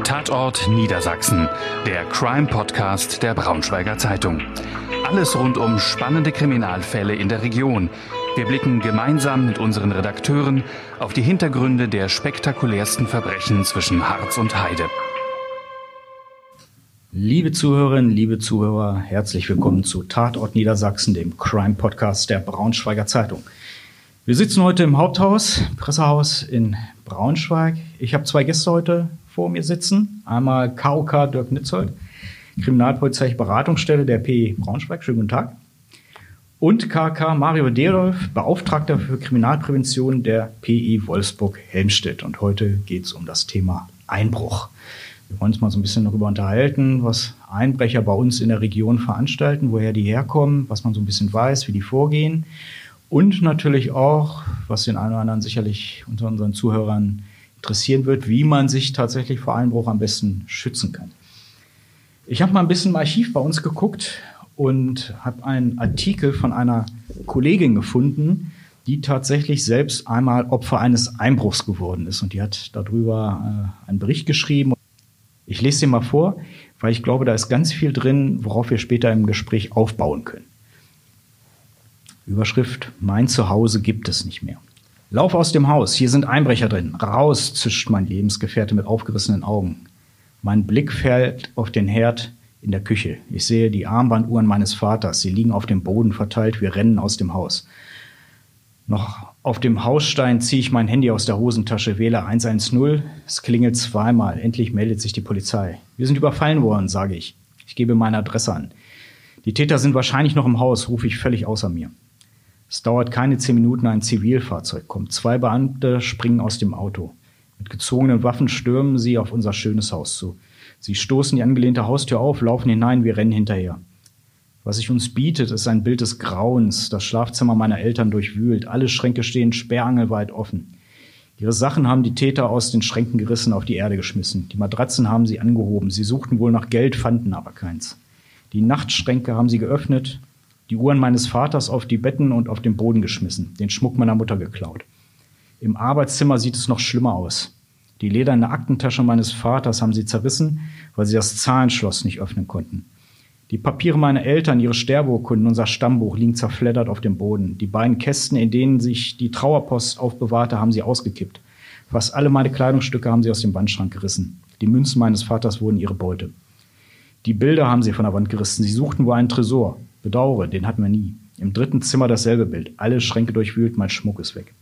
Tatort Niedersachsen, der Crime-Podcast der Braunschweiger Zeitung. Alles rund um spannende Kriminalfälle in der Region. Wir blicken gemeinsam mit unseren Redakteuren auf die Hintergründe der spektakulärsten Verbrechen zwischen Harz und Heide. Liebe Zuhörerinnen, liebe Zuhörer, herzlich willkommen zu Tatort Niedersachsen, dem Crime-Podcast der Braunschweiger Zeitung. Wir sitzen heute im Haupthaus, Pressehaus in Braunschweig. Ich habe zwei Gäste heute vor mir sitzen. Einmal KOK Dirk Nitzold, Kriminalpolizeiliche Beratungsstelle der PI Braunschweig. Schönen guten Tag. Und KK Mario Derolf, Beauftragter für Kriminalprävention der PI Wolfsburg-Helmstedt. Und heute geht es um das Thema Einbruch. Wir wollen uns mal so ein bisschen darüber unterhalten, was Einbrecher bei uns in der Region veranstalten, woher die herkommen, was man so ein bisschen weiß, wie die vorgehen. Und natürlich auch, was den einen oder anderen sicherlich unter unseren Zuhörern interessieren wird, wie man sich tatsächlich vor Einbruch am besten schützen kann. Ich habe mal ein bisschen im Archiv bei uns geguckt und habe einen Artikel von einer Kollegin gefunden, die tatsächlich selbst einmal Opfer eines Einbruchs geworden ist. Und die hat darüber einen Bericht geschrieben. Ich lese den mal vor, weil ich glaube, da ist ganz viel drin, worauf wir später im Gespräch aufbauen können. Überschrift: Mein Zuhause gibt es nicht mehr. Lauf aus dem Haus, hier sind Einbrecher drin. Raus, zischt mein Lebensgefährte mit aufgerissenen Augen. Mein Blick fällt auf den Herd in der Küche. Ich sehe die Armbanduhren meines Vaters. Sie liegen auf dem Boden verteilt. Wir rennen aus dem Haus. Noch auf dem Hausstein ziehe ich mein Handy aus der Hosentasche, wähle 110. Es klingelt zweimal. Endlich meldet sich die Polizei. Wir sind überfallen worden, sage ich. Ich gebe meine Adresse an. Die Täter sind wahrscheinlich noch im Haus, rufe ich völlig außer mir. Es dauert keine 10 Minuten, ein Zivilfahrzeug kommt. 2 Beamte springen aus dem Auto. Mit gezogenen Waffen stürmen sie auf unser schönes Haus zu. Sie stoßen die angelehnte Haustür auf, laufen hinein, wir rennen hinterher. Was sich uns bietet, ist ein Bild des Grauens. Das Schlafzimmer meiner Eltern durchwühlt. Alle Schränke stehen sperrangelweit offen. Ihre Sachen haben die Täter aus den Schränken gerissen, auf die Erde geschmissen. Die Matratzen haben sie angehoben. Sie suchten wohl nach Geld, fanden aber keins. Die Nachtschränke haben sie geöffnet, die Uhren meines Vaters auf die Betten und auf den Boden geschmissen, den Schmuck meiner Mutter geklaut. Im Arbeitszimmer sieht es noch schlimmer aus. Die lederne Aktentasche meines Vaters haben sie zerrissen, weil sie das Zahlenschloss nicht öffnen konnten. Die Papiere meiner Eltern, ihre Sterbeurkunden, unser Stammbuch liegen zerfleddert auf dem Boden. Die beiden Kästen, in denen sich die Trauerpost aufbewahrte, haben sie ausgekippt. Fast alle meine Kleidungsstücke haben sie aus dem Wandschrank gerissen. Die Münzen meines Vaters wurden ihre Beute. Die Bilder haben sie von der Wand gerissen. Sie suchten wohl einen Tresor. Bedauere, den hatten wir nie. Im 3. Zimmer dasselbe Bild. Alle Schränke durchwühlt, mein Schmuck ist weg.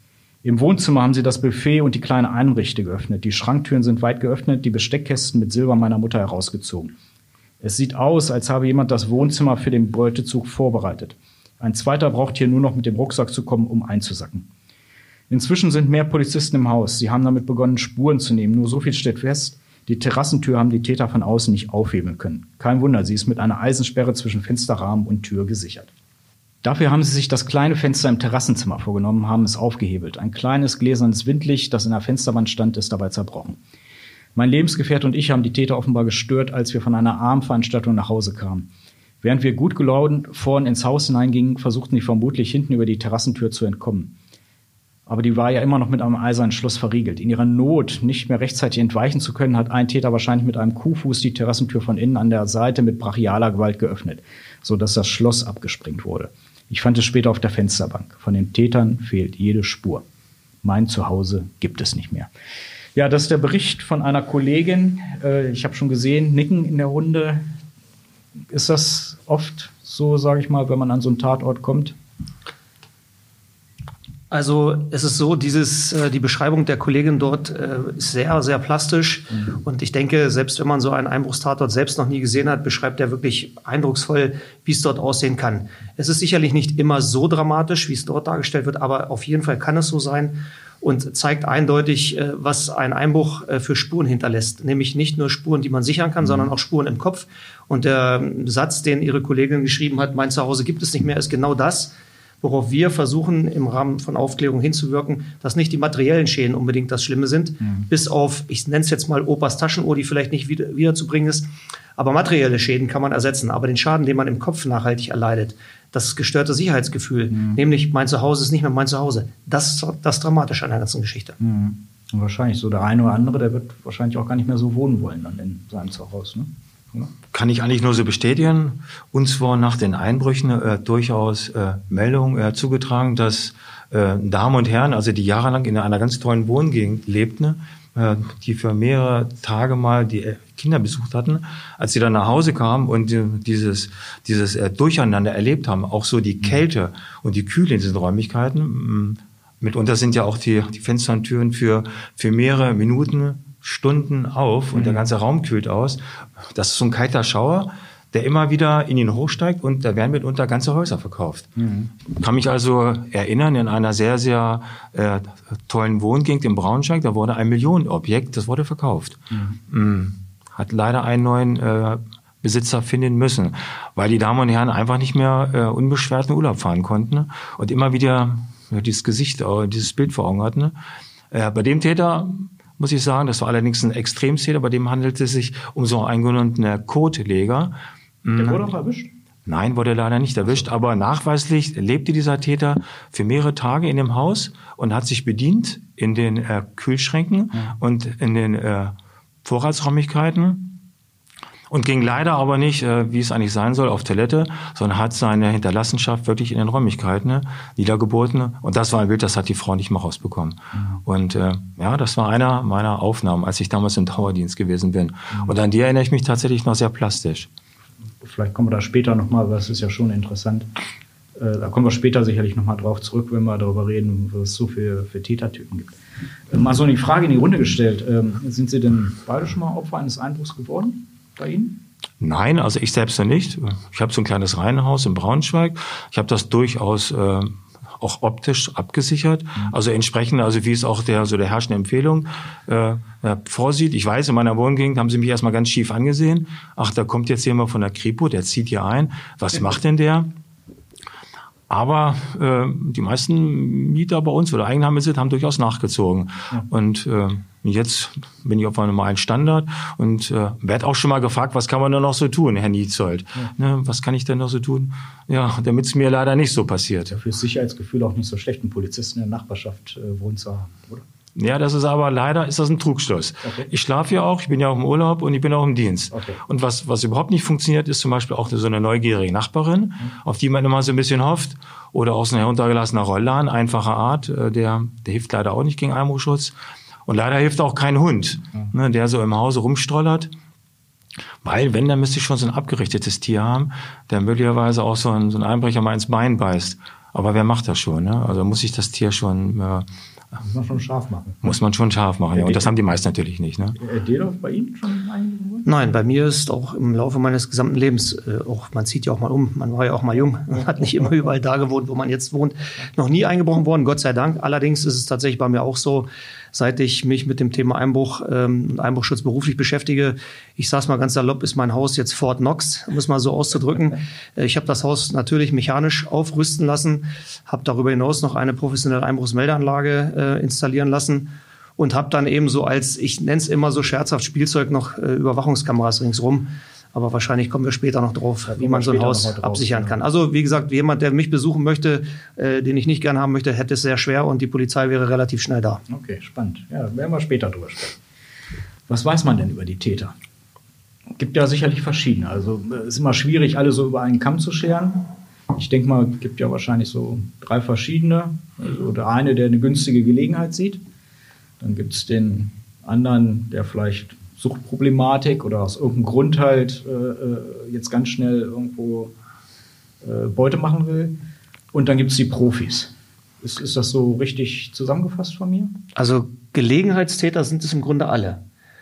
Im Wohnzimmer haben sie das Buffet und die kleine Einrichte geöffnet. Die Schranktüren sind weit geöffnet, die Besteckkästen mit Silber meiner Mutter herausgezogen. Es sieht aus, als habe jemand das Wohnzimmer für den Beutezug vorbereitet. Ein zweiter braucht hier nur noch mit dem Rucksack zu kommen, um einzusacken. Inzwischen sind mehr Polizisten im Haus. Sie haben damit begonnen, Spuren zu nehmen. Nur so viel steht fest: Die Terrassentür haben die Täter von außen nicht aufhebeln können. Kein Wunder, sie ist mit einer Eisensperre zwischen Fensterrahmen und Tür gesichert. Dafür haben sie sich das kleine Fenster im Terrassenzimmer vorgenommen, haben es aufgehebelt. Ein kleines gläsernes Windlicht, das in der Fensterwand stand, ist dabei zerbrochen. Mein Lebensgefährte und ich haben die Täter offenbar gestört, als wir von einer Abendveranstaltung nach Hause kamen. Während wir gut gelaunt vorn ins Haus hineingingen, versuchten sie vermutlich hinten über die Terrassentür zu entkommen. Aber die war ja immer noch mit einem eisernen Schloss verriegelt. In ihrer Not, nicht mehr rechtzeitig entweichen zu können, hat ein Täter wahrscheinlich mit einem Kuhfuß die Terrassentür von innen an der Seite mit brachialer Gewalt geöffnet, sodass das Schloss abgesprengt wurde. Ich fand es später auf der Fensterbank. Von den Tätern fehlt jede Spur. Mein Zuhause gibt es nicht mehr. Ja, das ist der Bericht von einer Kollegin. Ich habe schon gesehen, Nicken in der Runde. Ist das oft so, sage ich mal, wenn man an so einen Tatort kommt? Also es ist so, die Beschreibung der Kollegin dort ist sehr, sehr plastisch. Mhm. Und ich denke, selbst wenn man so einen Einbruchstatort selbst noch nie gesehen hat, beschreibt er wirklich eindrucksvoll, wie es dort aussehen kann. Es ist sicherlich nicht immer so dramatisch, wie es dort dargestellt wird, aber auf jeden Fall kann es so sein und zeigt eindeutig, was ein Einbruch für Spuren hinterlässt. Nämlich nicht nur Spuren, die man sichern kann, sondern auch Spuren im Kopf. Und der Satz, den ihre Kollegin geschrieben hat, mein Zuhause gibt es nicht mehr, ist genau das, worauf wir versuchen, im Rahmen von Aufklärung hinzuwirken, dass nicht die materiellen Schäden unbedingt das Schlimme sind, bis auf, ich nenne es jetzt mal Opas Taschenuhr, die vielleicht nicht wiederzubringen ist, aber materielle Schäden kann man ersetzen. Aber den Schaden, den man im Kopf nachhaltig erleidet, das gestörte Sicherheitsgefühl, nämlich mein Zuhause ist nicht mehr mein Zuhause, das ist das Dramatische an der ganzen Geschichte. Und wahrscheinlich so der eine oder andere, der wird wahrscheinlich auch gar nicht mehr so wohnen wollen dann in seinem Zuhause, ne? Ja. Kann ich eigentlich nur so bestätigen. Uns war nach den Einbrüchen durchaus Meldungen zugetragen, dass Damen und Herren, also die jahrelang in einer ganz tollen Wohngegend lebten, die für mehrere Tage mal die Kinder besucht hatten, als sie dann nach Hause kamen und dieses Durcheinander erlebt haben, auch so die Kälte und die Kühle in diesen Räumlichkeiten. Mitunter sind ja auch die Fenster und Türen für mehrere Minuten, Stunden auf und der ganze Raum kühlt aus. Das ist so ein kalter Schauer, der immer wieder in ihn hochsteigt und da werden mitunter ganze Häuser verkauft. Ich kann mich also erinnern, in einer sehr, sehr tollen Wohngegend in Braunschweig, da wurde ein Millionenobjekt, das wurde verkauft. Hat leider einen neuen Besitzer finden müssen, weil die Damen und Herren einfach nicht mehr unbeschwert in Urlaub fahren konnten und immer wieder dieses Gesicht, dieses Bild vor Augen hatten. Bei dem Täter muss ich sagen, das war allerdings ein Extremtäter, bei dem handelte es sich um so einen genannten Kotleger. Der wurde auch erwischt? Nein, wurde leider nicht erwischt, aber nachweislich lebte dieser Täter für mehrere Tage in dem Haus und hat sich bedient in den Kühlschränken und in den Vorratsräumlichkeiten und ging leider aber nicht, wie es eigentlich sein soll, auf Toilette, sondern hat seine Hinterlassenschaft wirklich in den Räumlichkeiten niedergeboten. Und das war ein Bild, das hat die Frau nicht mehr rausbekommen. Und das war einer meiner Aufnahmen, als ich damals im Trauerdienst gewesen bin. Und an die erinnere ich mich tatsächlich noch sehr plastisch. Vielleicht kommen wir da später nochmal, das ist ja schon interessant. Da kommen wir später sicherlich nochmal drauf zurück, wenn wir darüber reden, was es so für Tätertypen gibt. Mal so eine Frage in die Runde gestellt. Sind Sie denn beide schon mal Opfer eines Einbruchs geworden bei Ihnen? Nein, also ich selbst nicht. Ich habe so ein kleines Reihenhaus in Braunschweig. Ich habe das durchaus auch optisch abgesichert. Also entsprechend, also wie es auch der herrschende Empfehlung vorsieht. Ich weiß, in meiner Wohngegend haben sie mich erstmal ganz schief angesehen. Ach, da kommt jetzt jemand von der Kripo, der zieht hier ein. Was macht denn der? Aber die meisten Mieter bei uns oder Eigenheimbesitzer haben durchaus nachgezogen. Und jetzt bin ich auf einem normalen Standard und werde auch schon mal gefragt, was kann man denn noch so tun, Herr Nietzold? Ne, was kann ich denn noch so tun? Ja, damit es mir leider nicht so passiert. Ja, für das Sicherheitsgefühl auch nicht so schlecht, einen Polizisten in der Nachbarschaft wohnen zu haben, oder? Ja, das ist aber leider ist das ein Trugschluss. Okay. Ich schlafe ja auch, ich bin ja auch im Urlaub und ich bin auch im Dienst. Okay. Und was überhaupt nicht funktioniert, ist zum Beispiel auch so eine neugierige Nachbarin, auf die man immer so ein bisschen hofft. Oder auch so ein heruntergelassener Rollladen, einfacher Art, der hilft leider auch nicht gegen Einbruchschutz. Und leider hilft auch kein Hund, ne, der so im Hause rumstrollert. Weil, wenn, dann müsste ich schon so ein abgerichtetes Tier haben, der möglicherweise auch so ein Einbrecher mal ins Bein beißt. Aber wer macht das schon? Ne? Also muss ich das Tier schon... muss man schon scharf machen. Muss man schon scharf machen, ja. Und das haben die meisten natürlich nicht. Ne? Dedorf, bei Ihnen schon eingegangen worden? Nein, bei mir ist auch im Laufe meines gesamten Lebens, man zieht ja auch mal um, man war ja auch mal jung, man hat nicht immer überall da gewohnt, wo man jetzt wohnt, noch nie eingebrochen worden, Gott sei Dank. Allerdings ist es tatsächlich bei mir auch so, seit ich mich mit dem Thema Einbruch und Einbruchschutz beruflich beschäftige, ich sag's mal ganz salopp, ist mein Haus jetzt Fort Knox, um es mal so auszudrücken. Ich habe das Haus natürlich mechanisch aufrüsten lassen, habe darüber hinaus noch eine professionelle Einbruchsmeldeanlage installieren lassen und habe dann eben so als, ich nenne es immer so scherzhaft, Spielzeug noch Überwachungskameras ringsrum. Aber wahrscheinlich kommen wir später noch drauf, wie man so ein Haus absichern kann. Also wie gesagt, jemand, der mich besuchen möchte, den ich nicht gern haben möchte, hätte es sehr schwer und die Polizei wäre relativ schnell da. Okay, spannend. Ja, da werden wir später drüber sprechen. Was weiß man denn über die Täter? Gibt ja sicherlich verschiedene. Also es ist immer schwierig, alle so über einen Kamm zu scheren. Ich denke mal, es gibt ja wahrscheinlich so 3 verschiedene. Also der eine, der eine günstige Gelegenheit sieht. Dann gibt es den anderen, der vielleicht Suchtproblematik oder aus irgendeinem Grund halt jetzt ganz schnell irgendwo Beute machen will. Und dann gibt es die Profis. Ist das so richtig zusammengefasst von mir? Also Gelegenheitstäter sind es im Grunde alle.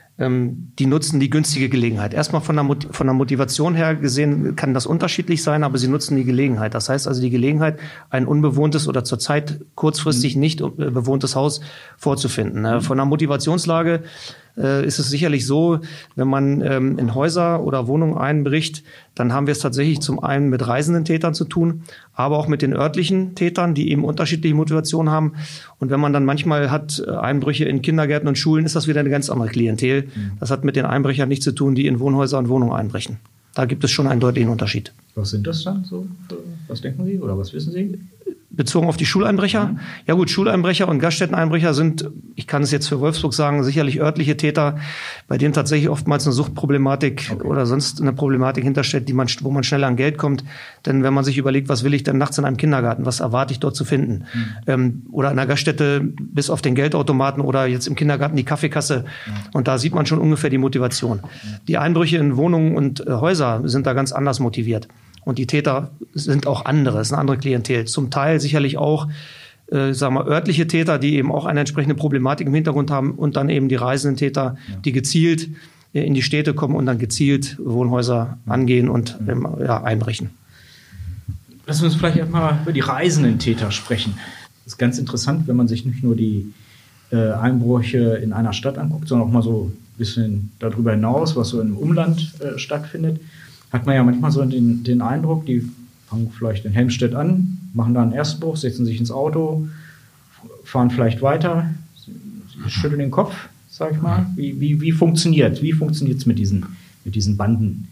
Die nutzen die günstige Gelegenheit. Erstmal von der Motivation her gesehen kann das unterschiedlich sein, aber sie nutzen die Gelegenheit. Das heißt also die Gelegenheit, ein unbewohntes oder zurzeit kurzfristig nicht bewohntes Haus vorzufinden. Von der Motivationslage ist es sicherlich so, wenn man in Häuser oder Wohnungen einbricht, dann haben wir es tatsächlich zum einen mit reisenden Tätern zu tun, aber auch mit den örtlichen Tätern, die eben unterschiedliche Motivationen haben. Und wenn man dann manchmal hat Einbrüche in Kindergärten und Schulen, ist das wieder eine ganz andere Klientel. Das hat mit den Einbrechern nichts zu tun, die in Wohnhäuser und Wohnungen einbrechen. Da gibt es schon einen deutlichen Unterschied. Was sind das dann so? Was denken Sie oder was wissen Sie? bezogen auf die Schuleinbrecher. Ja gut, Schuleinbrecher und Gaststätteneinbrecher sind, ich kann es jetzt für Wolfsburg sagen, sicherlich örtliche Täter, bei denen tatsächlich oftmals eine Suchtproblematik oder sonst eine Problematik hintersteht, wo man schneller an Geld kommt. Denn wenn man sich überlegt, was will ich denn nachts in einem Kindergarten, was erwarte ich dort zu finden? Oder in einer Gaststätte bis auf den Geldautomaten oder jetzt im Kindergarten die Kaffeekasse. Und da sieht man schon ungefähr die Motivation. Die Einbrüche in Wohnungen und Häuser sind da ganz anders motiviert. Und die Täter sind auch andere, es ist eine andere Klientel. Zum Teil sicherlich auch, örtliche Täter, die eben auch eine entsprechende Problematik im Hintergrund haben und dann eben die reisenden Täter, die gezielt in die Städte kommen und dann gezielt Wohnhäuser angehen und einbrechen. Lass uns vielleicht erstmal über die reisenden Täter sprechen. Das ist ganz interessant, wenn man sich nicht nur die Einbrüche in einer Stadt anguckt, sondern auch mal so ein bisschen darüber hinaus, was so im Umland stattfindet. Hat man ja manchmal so den Eindruck, die fangen vielleicht in Helmstedt an, machen da einen Erstbruch, setzen sich ins Auto, fahren vielleicht weiter, sie schütteln den Kopf, sag ich mal. Wie funktioniert es mit diesen Banden?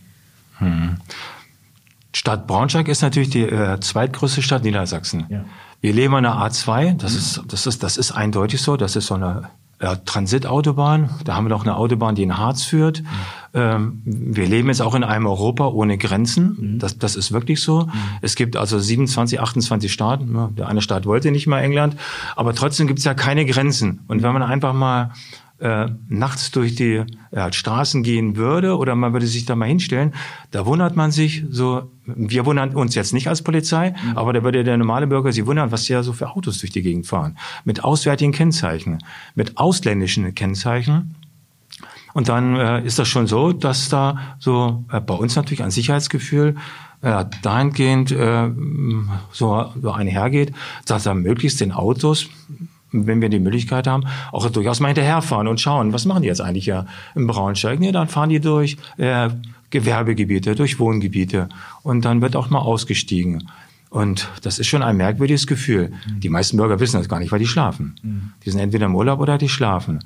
Stadt Braunschweig ist natürlich die zweitgrößte Stadt Niedersachsen. Ja. Wir leben an der A2, das ist eindeutig so, das ist so eine Transitautobahn. Da haben wir noch eine Autobahn, die in Harz führt. Wir leben jetzt auch in einem Europa ohne Grenzen. Das ist wirklich so. Es gibt also 27, 28 Staaten. Der eine Staat wollte nicht mal England. Aber trotzdem gibt es ja keine Grenzen. Und wenn man einfach mal nachts durch die Straßen gehen würde oder man würde sich da mal hinstellen, da wundert man sich so, wir wundern uns jetzt nicht als Polizei, aber da würde der normale Bürger sich wundern, was ja so für Autos durch die Gegend fahren. Mit auswärtigen Kennzeichen, mit ausländischen Kennzeichen. Und dann ist das schon so, dass da so bei uns natürlich ein Sicherheitsgefühl dahingehend so einhergeht, dass da möglichst den Autos, wenn wir die Möglichkeit haben, auch durchaus mal hinterherfahren und schauen, was machen die jetzt eigentlich ja im Braunschweig? Nee, dann fahren die durch Gewerbegebiete, durch Wohngebiete und dann wird auch mal ausgestiegen. Und das ist schon ein merkwürdiges Gefühl. Die meisten Bürger wissen das gar nicht, weil die schlafen. Die sind entweder im Urlaub oder die schlafen.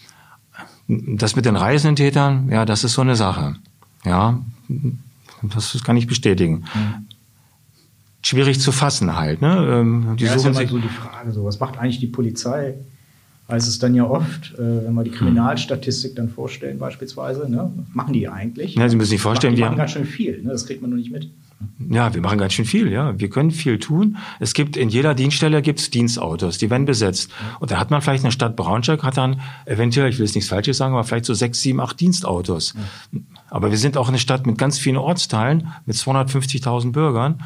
Das mit den reisenden Tätern, ja, das ist so eine Sache. Ja, das kann ich bestätigen. Schwierig zu fassen halt. Ne? Die suchen sich so die Frage, so, was macht eigentlich die Polizei? Heißt es dann ja oft, wenn wir die Kriminalstatistik dann vorstellen beispielsweise, ne? Was machen die eigentlich? Ja, Sie müssen sich vorstellen, die machen ganz schön viel, ne? Das kriegt man nur nicht mit. Ja, wir machen ganz schön viel, ja. Wir können viel tun. Es gibt in jeder Dienststelle gibt's Dienstautos, die werden besetzt. Und da hat man vielleicht eine Stadt Braunschweig, hat dann eventuell, ich will jetzt nichts Falsches sagen, aber vielleicht so 6, 7, 8 Dienstautos. Ja. Aber wir sind auch eine Stadt mit ganz vielen Ortsteilen, mit 250.000 Bürgern.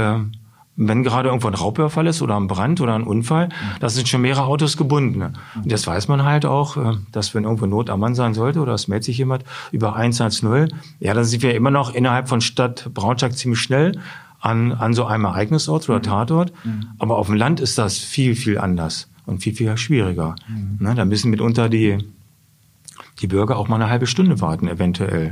Wenn gerade irgendwo ein Raubüberfall ist oder ein Brand oder ein Unfall, das sind schon mehrere Autos gebunden. Und das weiß man halt auch, dass wenn irgendwo Not am Mann sein sollte oder es meldet sich jemand über 110, ja, dann sind wir immer noch innerhalb von Stadt Braunschweig ziemlich schnell an so einem Ereignisort oder Tatort. Aber auf dem Land ist das viel, viel anders und viel, viel schwieriger. Ne, da müssen mitunter die Bürger auch mal eine halbe Stunde warten, eventuell,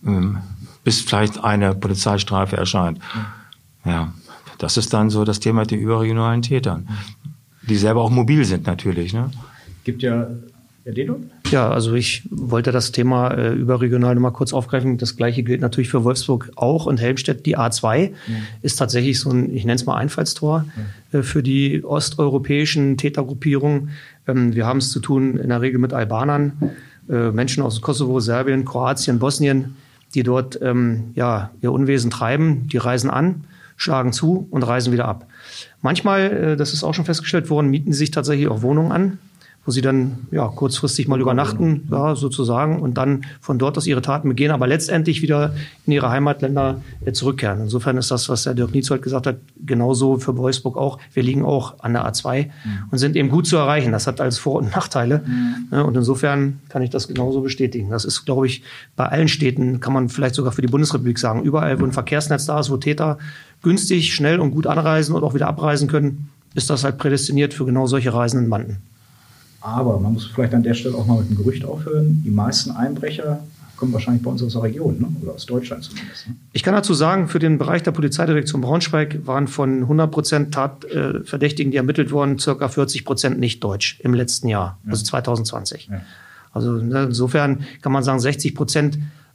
bis vielleicht eine Polizeistreife erscheint. Ja. Das ist dann so das Thema mit den überregionalen Tätern, die selber auch mobil sind natürlich. Ne? Gibt ja Deno? Ja, also ich wollte das Thema überregional noch mal kurz aufgreifen. Das Gleiche gilt natürlich für Wolfsburg auch und Helmstedt. Die A2 ist tatsächlich so ein, ich nenne es mal Einfallstor für die osteuropäischen Tätergruppierungen. Wir haben es zu tun in der Regel mit Albanern, Menschen aus Kosovo, Serbien, Kroatien, Bosnien, die dort ihr Unwesen treiben. Die reisen an, schlagen zu und reisen wieder ab. Manchmal, das ist auch schon festgestellt worden, mieten sie sich tatsächlich auch Wohnungen an, wo sie dann kurzfristig mal übernachten, sozusagen, und dann von dort aus ihre Taten begehen, aber letztendlich wieder in ihre Heimatländer zurückkehren. Insofern ist das, was der Dirk Nietzold gesagt hat, genauso für Wolfsburg auch. Wir liegen auch an der A2 und sind eben gut zu erreichen. Das hat alles Vor- und Nachteile. Und insofern kann ich das genauso bestätigen. Das ist, glaube ich, bei allen Städten, kann man vielleicht sogar für die Bundesrepublik sagen, überall, wo ein Verkehrsnetz da ist, wo Täter günstig, schnell und gut anreisen und auch wieder abreisen können, ist das halt prädestiniert für genau solche reisenden Banden. Aber man muss vielleicht an der Stelle auch mal mit dem Gerücht aufhören. Die meisten Einbrecher kommen wahrscheinlich bei uns aus der Region, ne? Oder aus Deutschland zumindest. Ne? Ich kann dazu sagen, für den Bereich der Polizeidirektion Braunschweig waren von 100% Tatverdächtigen, die ermittelt wurden, ca. 40% nicht deutsch im letzten Jahr, also 2020. Ja. Also insofern kann man sagen, 60%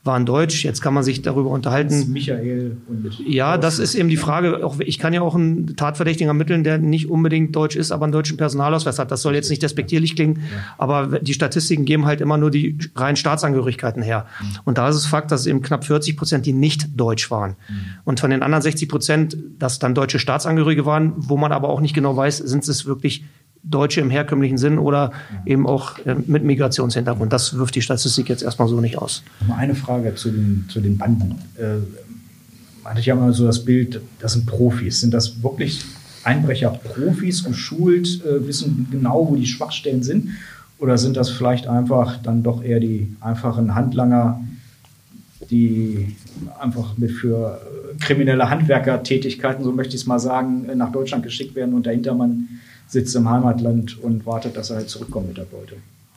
waren deutsch. Jetzt kann man sich darüber unterhalten. Michael und ja, das ist eben die Frage. Auch, ich kann ja auch einen Tatverdächtigen ermitteln, der nicht unbedingt deutsch ist, aber einen deutschen Personalausweis hat. Das soll jetzt nicht despektierlich klingen, aber die Statistiken geben halt immer nur die reinen Staatsangehörigkeiten her. Und da ist es Fakt, dass es eben knapp 40%, die nicht deutsch waren. Und von den anderen 60%, dass dann deutsche Staatsangehörige waren, wo man aber auch nicht genau weiß, sind es wirklich Deutsche im herkömmlichen Sinn oder eben auch mit Migrationshintergrund. Das wirft die Statistik jetzt erstmal so nicht aus. Mal eine Frage zu den Banden. Man hat ja immer so das Bild, das sind Profis. Sind das wirklich Einbrecher-Profis, geschult, wissen genau, wo die Schwachstellen sind? Oder sind das vielleicht einfach dann doch eher die einfachen Handlanger, die einfach mit für kriminelle Handwerkertätigkeiten, so möchte ich es mal sagen, nach Deutschland geschickt werden und der Hintermann sitzt im Heimatland und wartet, dass er halt zurückkommt mit der Beute.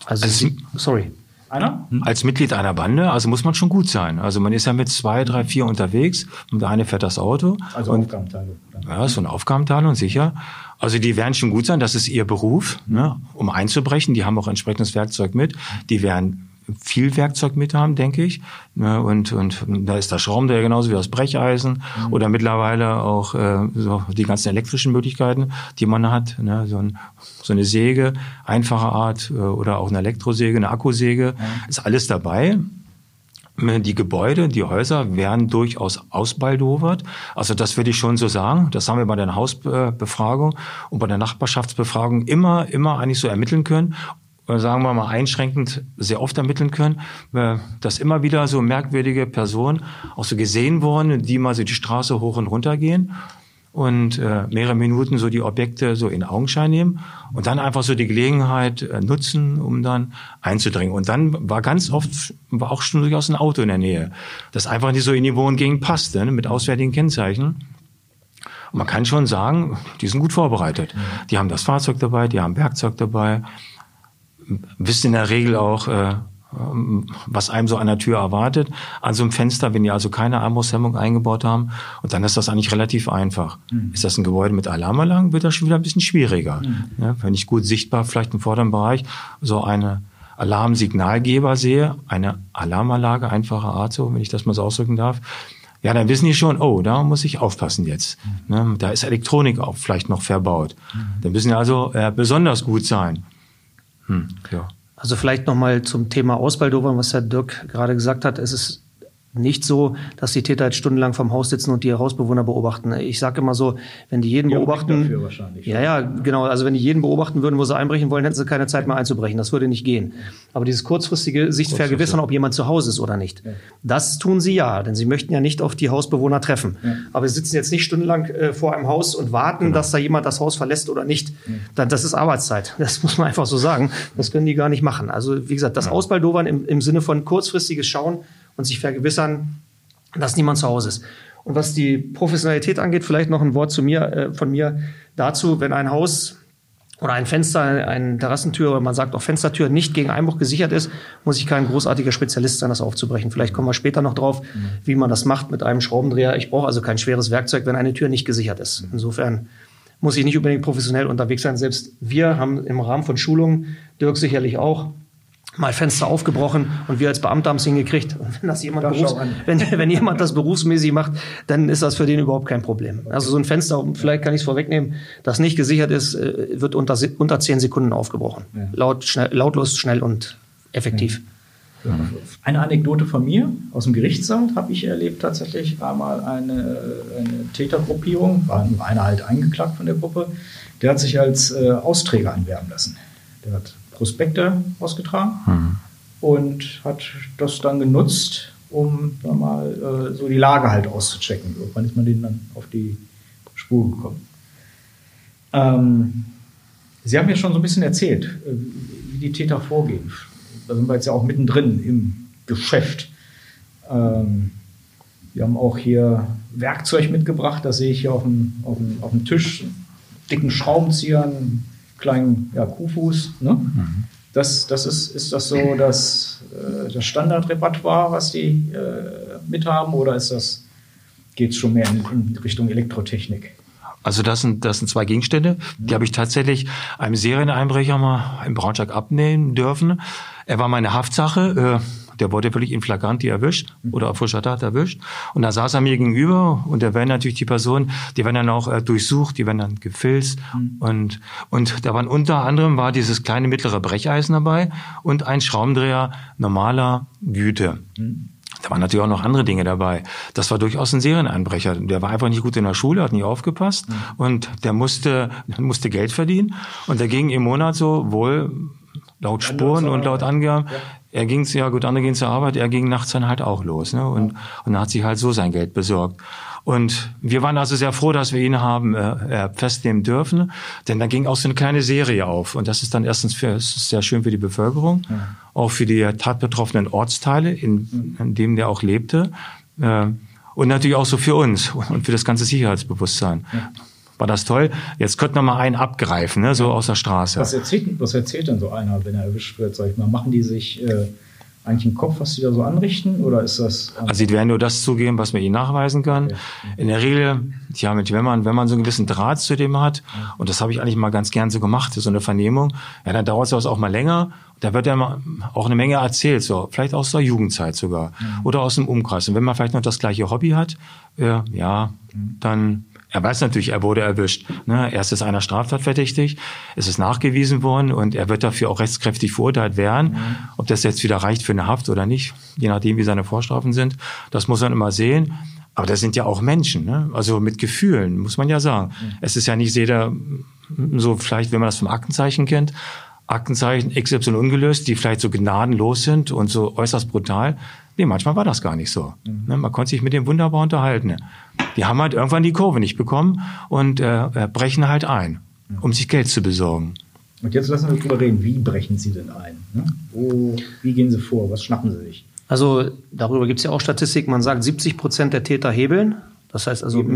Als Mitglied einer Bande, also muss man schon gut sein. Also man ist ja mit 2, 3, 4 unterwegs und der eine fährt das Auto. Also Aufgabenteilung. Ja, so eine Aufgabenteilung, sicher. Also die werden schon gut sein, das ist ihr Beruf, ne, um einzubrechen. Die haben auch entsprechendes Werkzeug mit. Die werden viel Werkzeug mit haben, denke ich. Und da ist der Schraubendreher genauso wie das Brecheisen oder mittlerweile auch so die ganzen elektrischen Möglichkeiten, die man hat. Ne? So eine Säge, einfache Art oder auch eine Elektrosäge, eine Akkusäge, ist alles dabei. Die Gebäude, die Häuser werden durchaus ausbaldowert. Also das würde ich schon so sagen. Das haben wir bei der Hausbefragung und bei der Nachbarschaftsbefragung immer eigentlich so ermitteln können. Oder sagen wir mal einschränkend sehr oft ermitteln können, dass immer wieder so merkwürdige Personen auch so gesehen wurden, die mal so die Straße hoch und runter gehen und mehrere Minuten so die Objekte so in Augenschein nehmen und dann einfach so die Gelegenheit nutzen, um dann einzudringen. Und dann war ganz oft auch schon durchaus ein Auto in der Nähe, das einfach nicht so in die Wohngegend passte, ne, mit auswärtigen Kennzeichen. Und man kann schon sagen, die sind gut vorbereitet. Die haben das Fahrzeug dabei, die haben Werkzeug dabei, wissen in der Regel auch, was einem so an der Tür erwartet, an so einem Fenster, wenn die also keine Einbruchshemmung eingebaut haben. Und dann ist das eigentlich relativ einfach. Ist das ein Gebäude mit Alarmanlagen, wird das schon wieder ein bisschen schwieriger. Ja, wenn ich gut sichtbar vielleicht im vorderen Bereich so eine Alarmsignalgeber sehe, eine Alarmanlage, einfacher Art so, wenn ich das mal so ausdrücken darf, ja, dann wissen die schon, oh, da muss ich aufpassen jetzt. Ne, da ist Elektronik auch vielleicht noch verbaut. Dann müssen die also besonders gut sein. Ja. Also vielleicht nochmal zum Thema Ausbaldowern, was Herr Dirk gerade gesagt hat. Es ist nicht so, dass die Täter jetzt stundenlang vom Haus sitzen und die Hausbewohner beobachten. Ich sage immer so, wenn die jeden beobachten, dafür wahrscheinlich. Ja, genau. Also wenn die jeden beobachten würden, wo sie einbrechen wollen, hätten sie keine Zeit mehr einzubrechen. Das würde nicht gehen. Aber dieses kurzfristige sich vergewissern, ob jemand zu Hause ist oder nicht, das tun sie ja, denn sie möchten ja nicht auf die Hausbewohner treffen. Ja. Aber sie sitzen jetzt nicht stundenlang vor einem Haus und warten, dass da jemand das Haus verlässt oder nicht. Das ist Arbeitszeit. Das muss man einfach so sagen. Das können die gar nicht machen. Also wie gesagt, das Ausbaldowern im Sinne von kurzfristiges Schauen und sich vergewissern, dass niemand zu Hause ist. Und was die Professionalität angeht, vielleicht noch ein Wort von mir dazu, wenn ein Haus oder ein Fenster, eine Terrassentür oder man sagt auch Fenstertür nicht gegen Einbruch gesichert ist, muss ich kein großartiger Spezialist sein, das aufzubrechen. Vielleicht kommen wir später noch drauf, wie man das macht mit einem Schraubendreher. Ich brauche also kein schweres Werkzeug, wenn eine Tür nicht gesichert ist. Insofern muss ich nicht unbedingt professionell unterwegs sein. Selbst wir haben im Rahmen von Schulungen, Dirk sicherlich auch, mal Fenster aufgebrochen und wir als Beamte haben es hingekriegt. Und wenn das jemand wenn jemand das berufsmäßig macht, dann ist das für den überhaupt kein Problem. Also so ein Fenster, vielleicht kann ich es vorwegnehmen, das nicht gesichert ist, wird unter 10 Sekunden aufgebrochen. Ja. Lautlos, schnell und effektiv. Ja. Eine Anekdote von mir aus dem Gerichtssaal habe ich erlebt, tatsächlich einmal eine Tätergruppierung, war nur einer halt eingeklagt von der Gruppe, der hat sich als Austräger anwerben lassen. Der hat Prospekte ausgetragen und hat das dann genutzt, um mal so die Lage halt auszuchecken. Irgendwann ist man denen dann auf die Spur gekommen. Sie haben ja schon so ein bisschen erzählt, wie die Täter vorgehen. Da sind wir jetzt ja auch mittendrin im Geschäft. Wir haben auch hier Werkzeug mitgebracht, das sehe ich hier auf dem Tisch, dicken Schraubenzieher, einen kleinen Kuhfuß. Ne? Ist das so das Standardrepertoire, was die mithaben, oder geht es schon mehr in Richtung Elektrotechnik? Also das sind 2 Gegenstände, die habe ich tatsächlich einem Serieneinbrecher mal in Braunschweig abnehmen dürfen. Er war meine Haftsache. der wurde wirklich in flagranti erwischt oder auf frischer Tat erwischt. Und da saß er mir gegenüber und da werden natürlich die Personen, die werden dann auch durchsucht, die werden dann gefilzt. Und da waren unter anderem war dieses kleine mittlere Brecheisen dabei und ein Schraubendreher normaler Güte. Da waren natürlich auch noch andere Dinge dabei. Das war durchaus ein Serieneinbrecher. Der war einfach nicht gut in der Schule, hat nicht aufgepasst und der musste Geld verdienen. Und der ging im Monat so wohl laut Spuren und laut Angaben. Ja. Er ging andere gehen zur Arbeit, er ging nachts dann halt auch los, ne? Und hat sich halt so sein Geld besorgt. Und wir waren also sehr froh, dass wir ihn haben festnehmen dürfen, denn da ging auch so eine kleine Serie auf. Und das ist dann erstens sehr schön für die Bevölkerung, auch für die tatbetroffenen Ortsteile, in dem der auch lebte, und natürlich auch so für uns und für das ganze Sicherheitsbewusstsein. Ja. War das toll? Jetzt könnten wir mal einen abgreifen, ne, so aus der Straße. Was erzählt denn so einer, wenn er erwischt wird, sag ich mal? Machen die sich eigentlich im Kopf, was die da so anrichten? Oder ist das? Also sie werden nur das zugeben, was man ihnen nachweisen kann. Okay. In der Regel, wenn man so einen gewissen Draht zu dem hat, und das habe ich eigentlich mal ganz gern so gemacht, so eine Vernehmung, ja, dann dauert es auch mal länger. Da wird ja auch eine Menge erzählt, so vielleicht aus der Jugendzeit sogar oder aus dem Umkreis. Und wenn man vielleicht noch das gleiche Hobby hat, dann er weiß natürlich, er wurde erwischt. Ne? Erst ist einer straftatverdächtig, es ist nachgewiesen worden und er wird dafür auch rechtskräftig verurteilt werden. Ob das jetzt wieder reicht für eine Haft oder nicht, je nachdem, wie seine Vorstrafen sind, das muss man immer sehen. Aber das sind ja auch Menschen, ne? Also mit Gefühlen, muss man ja sagen. Es ist ja nicht jeder so, vielleicht, wenn man das vom Aktenzeichen kennt, Aktenzeichen XY ungelöst, die vielleicht so gnadenlos sind und so äußerst brutal. Nee, manchmal war das gar nicht so. Man konnte sich mit dem wunderbar unterhalten. Die haben halt irgendwann die Kurve nicht bekommen und brechen halt ein, um sich Geld zu besorgen. Und jetzt lassen wir drüber reden, wie brechen sie denn ein? Ne? Wie gehen sie vor? Was schnappen sie sich? Also darüber gibt es ja auch Statistiken. Man sagt, 70% der Täter hebeln. Das heißt also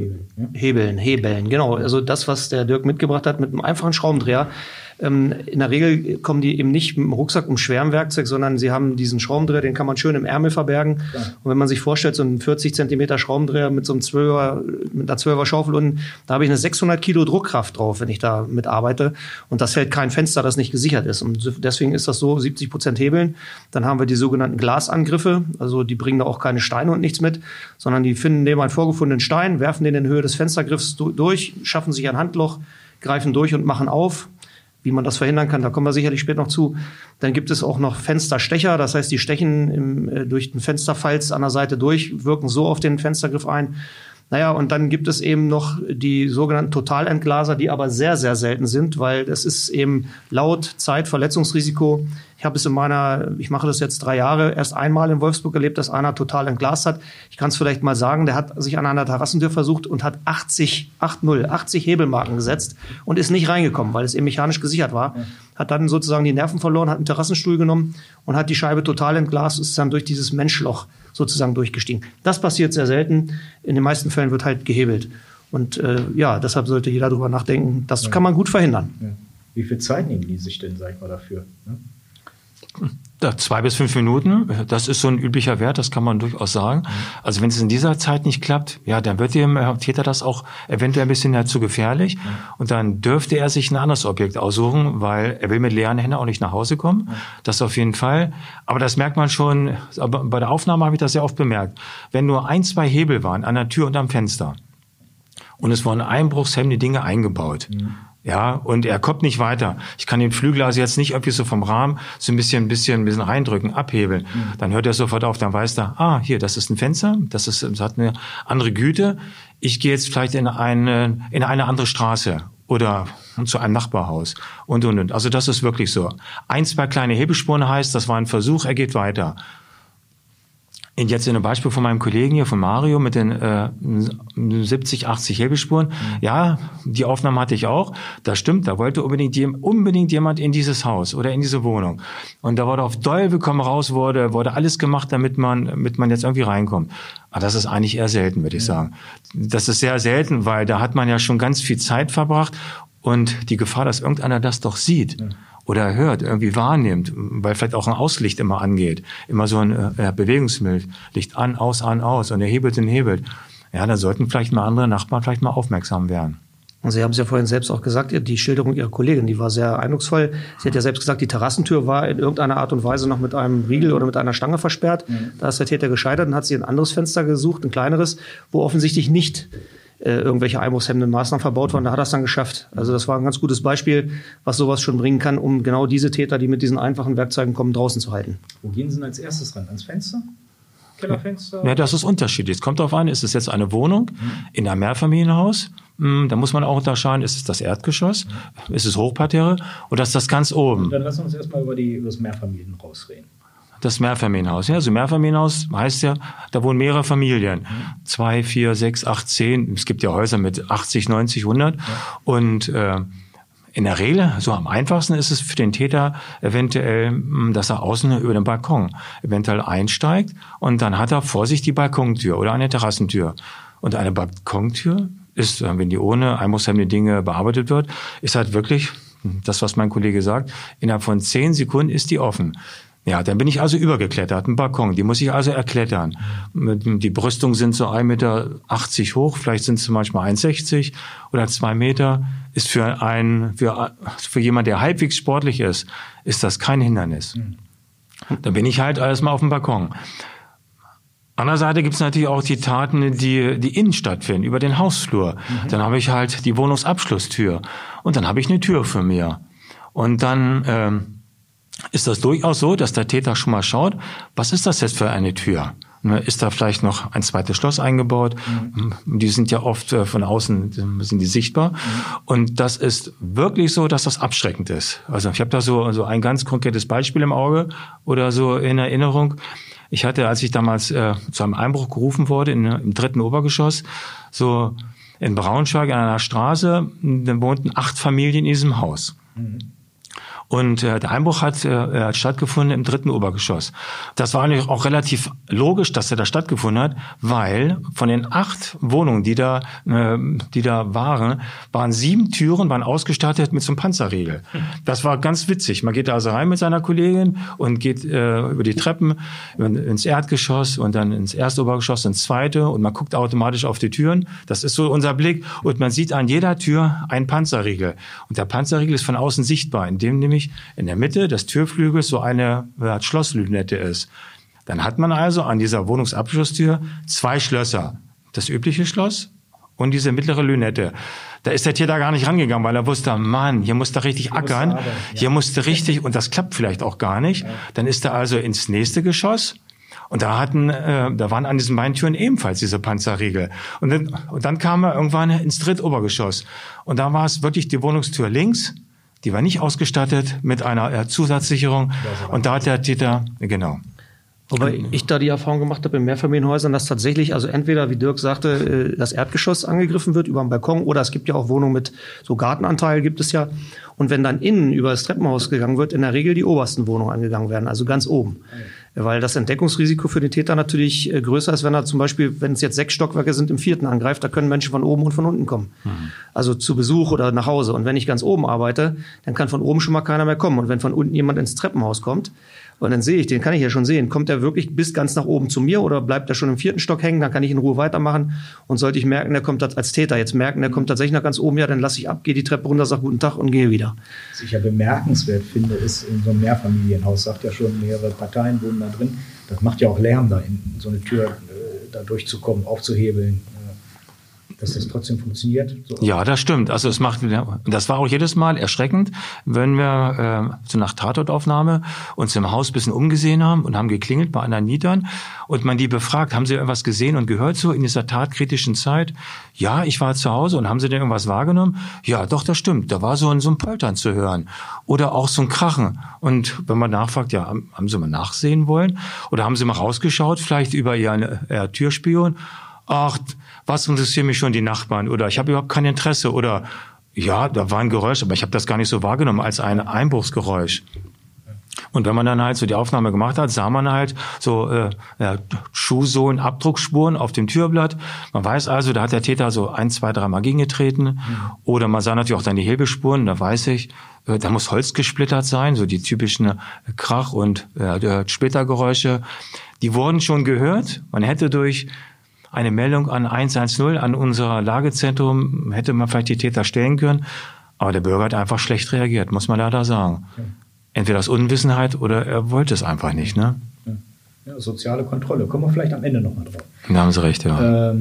Hebeln, genau. Also das, was der Dirk mitgebracht hat, mit einem einfachen Schraubendreher. In der Regel kommen die eben nicht mit dem Rucksack um schwerem Werkzeug, sondern sie haben diesen Schraubendreher, den kann man schön im Ärmel verbergen. Ja. Und wenn man sich vorstellt, so einen 40 Zentimeter Schraubendreher mit so einem mit einer 12er Schaufel unten, da habe ich eine 600 Kilo Druckkraft drauf, wenn ich da mit arbeite. Und das hält kein Fenster, das nicht gesichert ist. Und deswegen ist das so, 70% Hebeln. Dann haben wir die sogenannten Glasangriffe. Also die bringen da auch keine Steine und nichts mit, sondern die nehmen einen vorgefundenen Stein, werfen den in Höhe des Fenstergriffs durch, schaffen sich ein Handloch, greifen durch und machen auf. Wie man das verhindern kann, da kommen wir sicherlich später noch zu. Dann gibt es auch noch Fensterstecher, das heißt, die stechen durch den Fensterfalz an der Seite durch, wirken so auf den Fenstergriff ein. Naja, und dann gibt es eben noch die sogenannten Totalentglaser, die aber sehr, sehr selten sind, weil es ist eben laut, Zeit, Verletzungsrisiko. Ich habe es ich mache das jetzt 3 Jahre, erst einmal in Wolfsburg erlebt, dass einer total entglast hat. Ich kann es vielleicht mal sagen, der hat sich an einer Terrassentür versucht und hat 80 Hebelmarken gesetzt und ist nicht reingekommen, weil es eben mechanisch gesichert war. Ja. Hat dann sozusagen die Nerven verloren, hat einen Terrassenstuhl genommen und hat die Scheibe total entglast, ist dann durch dieses Menschloch sozusagen durchgestiegen. Das passiert sehr selten. In den meisten Fällen wird halt gehebelt. Und deshalb sollte jeder darüber nachdenken. Das kann man gut verhindern. Ja. Wie viel Zeit nehmen die sich denn, sag ich mal, dafür? Ne? 2 bis 5 Minuten, das ist so ein üblicher Wert, das kann man durchaus sagen. Also wenn es in dieser Zeit nicht klappt, ja, dann wird dem Täter das auch eventuell ein bisschen zu gefährlich. Und dann dürfte er sich ein anderes Objekt aussuchen, weil er will mit leeren Händen auch nicht nach Hause kommen. Das auf jeden Fall. Aber das merkt man schon, aber bei der Aufnahme habe ich das sehr oft bemerkt. Wenn nur 1, 2 Hebel waren an der Tür und am Fenster und es wurden einbruchshemmende Dinge eingebaut, ja, und er kommt nicht weiter. Ich kann den Flügel also jetzt nicht irgendwie so vom Rahmen so ein bisschen reindrücken, abhebeln. Dann hört er sofort auf, dann weiß er, hier, das ist ein Fenster, das hat eine andere Güte. Ich gehe jetzt vielleicht in eine andere Straße oder zu einem Nachbarhaus und. Also das ist wirklich so. 1, 2 kleine Hebelspuren heißt, das war ein Versuch, er geht weiter. Und jetzt in einem Beispiel von meinem Kollegen hier, von Mario, mit den 70, 80 Hebelspuren. Ja, die Aufnahmen hatte ich auch. Das stimmt, da wollte unbedingt jemand in dieses Haus oder in diese Wohnung. Und da wurde auf Teufel komm raus, wurde alles gemacht, damit man jetzt irgendwie reinkommt. Aber das ist eigentlich eher selten, würde ich sagen. Das ist sehr selten, weil da hat man ja schon ganz viel Zeit verbracht und die Gefahr, dass irgendeiner das doch sieht. Oder hört, irgendwie wahrnimmt, weil vielleicht auch ein Auslicht immer angeht. Immer so ein Bewegungslicht an, aus und er hebelt. Ja, da sollten vielleicht mal andere Nachbarn vielleicht mal aufmerksam werden. Und Sie haben es ja vorhin selbst auch gesagt, die Schilderung Ihrer Kollegin, die war sehr eindrucksvoll. Sie hat ja selbst gesagt, die Terrassentür war in irgendeiner Art und Weise noch mit einem Riegel oder mit einer Stange versperrt. Da ist der Täter gescheitert und hat sie ein anderes Fenster gesucht, ein kleineres, wo offensichtlich nicht irgendwelche einbruchshemmenden Maßnahmen verbaut waren. Da hat er es dann geschafft. Also das war ein ganz gutes Beispiel, was sowas schon bringen kann, um genau diese Täter, die mit diesen einfachen Werkzeugen kommen, draußen zu halten. Wo gehen Sie denn als erstes ran? Ans Fenster? Kellerfenster? Ja, das ist unterschiedlich. Es kommt darauf an, ist es jetzt eine Wohnung in einem Mehrfamilienhaus? Da muss man auch unterscheiden, ist es das Erdgeschoss, ist es Hochparterre oder ist das ganz oben? Dann lassen wir uns erstmal über das Mehrfamilienhaus reden. Das Mehrfamilienhaus. Ja, also Mehrfamilienhaus heißt ja, da wohnen mehrere Familien. 2, 4, 6, 8, 10. Es gibt ja Häuser mit 80, 90, 100. Ja. Und in der Regel, so am einfachsten ist es für den Täter eventuell, dass er außen über den Balkon eventuell einsteigt und dann hat er vor sich die Balkontür oder eine Terrassentür. Und eine Balkontür ist, wenn die ohne einbruchshemmende Dinge bearbeitet wird, ist halt wirklich, das was mein Kollege sagt, innerhalb von 10 Sekunden ist die offen. Ja, dann bin ich also übergeklettert, einen Balkon, die muss ich also erklettern. Die Brüstungen sind so 1,80 Meter hoch, vielleicht sind es manchmal 1,60 oder 2 Meter. Ist für jemand, der halbwegs sportlich ist das kein Hindernis. Dann bin ich halt erstmal auf dem Balkon. Andererseits gibt es natürlich auch die Taten, die innen stattfinden, über den Hausflur. Dann habe ich halt die Wohnungsabschlusstür und dann habe ich eine Tür für mir. Und dann ist das durchaus so, dass der Täter schon mal schaut, was ist das jetzt für eine Tür? Ist da vielleicht noch ein zweites Schloss eingebaut? Die sind ja oft von außen sind die sichtbar. Und das ist wirklich so, dass das abschreckend ist. Also ich habe da so ein ganz konkretes Beispiel im Auge oder so in Erinnerung. Ich hatte, als ich damals zu einem Einbruch gerufen wurde im 3. Obergeschoss, so in Braunschweig an einer Straße, da wohnten 8 Familien in diesem Haus. Und der Einbruch hat stattgefunden im 3. Obergeschoss. Das war eigentlich auch relativ logisch, dass er da stattgefunden hat, weil von den 8 Wohnungen, die da waren 7 Türen, waren ausgestattet mit so einem Panzerriegel. Das war ganz witzig. Man geht da also rein mit seiner Kollegin und geht über die Treppen ins Erdgeschoss und dann ins 1. Obergeschoss, ins 2. und man guckt automatisch auf die Türen. Das ist so unser Blick und man sieht an jeder Tür einen Panzerriegel. Und der Panzerriegel ist von außen sichtbar, indem nämlich in der Mitte des Türflügels so eine Schlosslünette ist. Dann hat man also an dieser Wohnungsabschlusstür 2 Schlösser. Das übliche Schloss und diese mittlere Lünette. Da ist der Täter gar nicht rangegangen, weil er wusste, Mann, hier muss er richtig ackern. Hier musste richtig, und das klappt vielleicht auch gar nicht. Dann ist er also ins nächste Geschoss. Und da waren an diesen beiden Türen ebenfalls diese Panzerriegel. Und dann kam er irgendwann ins 3. Obergeschoss. Und da war es wirklich die Wohnungstür links. Die war nicht ausgestattet mit einer Zusatzsicherung. Und da hat der Täter, genau. Wobei ich da die Erfahrung gemacht habe in Mehrfamilienhäusern, dass tatsächlich, also entweder, wie Dirk sagte, das Erdgeschoss angegriffen wird über den Balkon oder es gibt ja auch Wohnungen mit so Gartenanteil, gibt es ja. Und wenn dann innen über das Treppenhaus gegangen wird, in der Regel die obersten Wohnungen angegangen werden, also ganz oben. Weil das Entdeckungsrisiko für den Täter natürlich größer ist, wenn er zum Beispiel, wenn es jetzt 6 Stockwerke sind, im 4. angreift, da können Menschen von oben und von unten kommen. Also zu Besuch oder nach Hause. Und wenn ich ganz oben arbeite, dann kann von oben schon mal keiner mehr kommen. Und wenn von unten jemand ins Treppenhaus kommt, und dann sehe ich, den kann ich ja schon sehen, kommt er wirklich bis ganz nach oben zu mir oder bleibt er schon im 4. Stock hängen, dann kann ich in Ruhe weitermachen. Und sollte ich merken, der kommt als Täter jetzt merken, der kommt tatsächlich nach ganz oben, ja, dann lasse ich ab, gehe die Treppe runter, sage guten Tag und gehe wieder. Was ich ja bemerkenswert finde, ist in so einem Mehrfamilienhaus, sagt ja schon, mehrere Parteien wohnen da drin, das macht ja auch Lärm, da in so eine Tür da durchzukommen, aufzuhebeln. Dass das trotzdem funktioniert? So. Ja, das stimmt. Also das war auch jedes Mal erschreckend, wenn wir so nach Tatortaufnahme uns im Haus ein bisschen umgesehen haben und haben geklingelt bei anderen Mietern und man die befragt, haben sie irgendwas gesehen und gehört so in dieser tatkritischen Zeit? Ja, ich war zu Hause und haben sie denn irgendwas wahrgenommen? Ja, doch, das stimmt. Da war so ein Poltern zu hören oder auch so ein Krachen. Und wenn man nachfragt, ja, haben sie mal nachsehen wollen oder haben sie mal rausgeschaut, vielleicht über ihren Türspion? Ach, was interessieren mich schon die Nachbarn oder ich habe überhaupt kein Interesse oder ja, da war ein Geräusch, aber ich habe das gar nicht so wahrgenommen als ein Einbruchsgeräusch. Und wenn man dann halt so die Aufnahme gemacht hat, sah man halt so Schuhsohlen, Abdruckspuren auf dem Türblatt. Man weiß also, da hat der Täter so 1, 2, 3 Mal gegengetreten. Oder man sah natürlich auch dann die Hebelspuren, da weiß ich, da muss Holz gesplittert sein, so die typischen Krach- und Splittergeräusche. Die wurden schon gehört. Man hätte durch eine Meldung an 110, an unser Lagezentrum, hätte man vielleicht die Täter stellen können. Aber der Bürger hat einfach schlecht reagiert, muss man leider sagen. Entweder aus Unwissenheit oder er wollte es einfach nicht. Ne? Ja, soziale Kontrolle. Kommen wir vielleicht am Ende nochmal drauf. Da haben Sie recht, ja.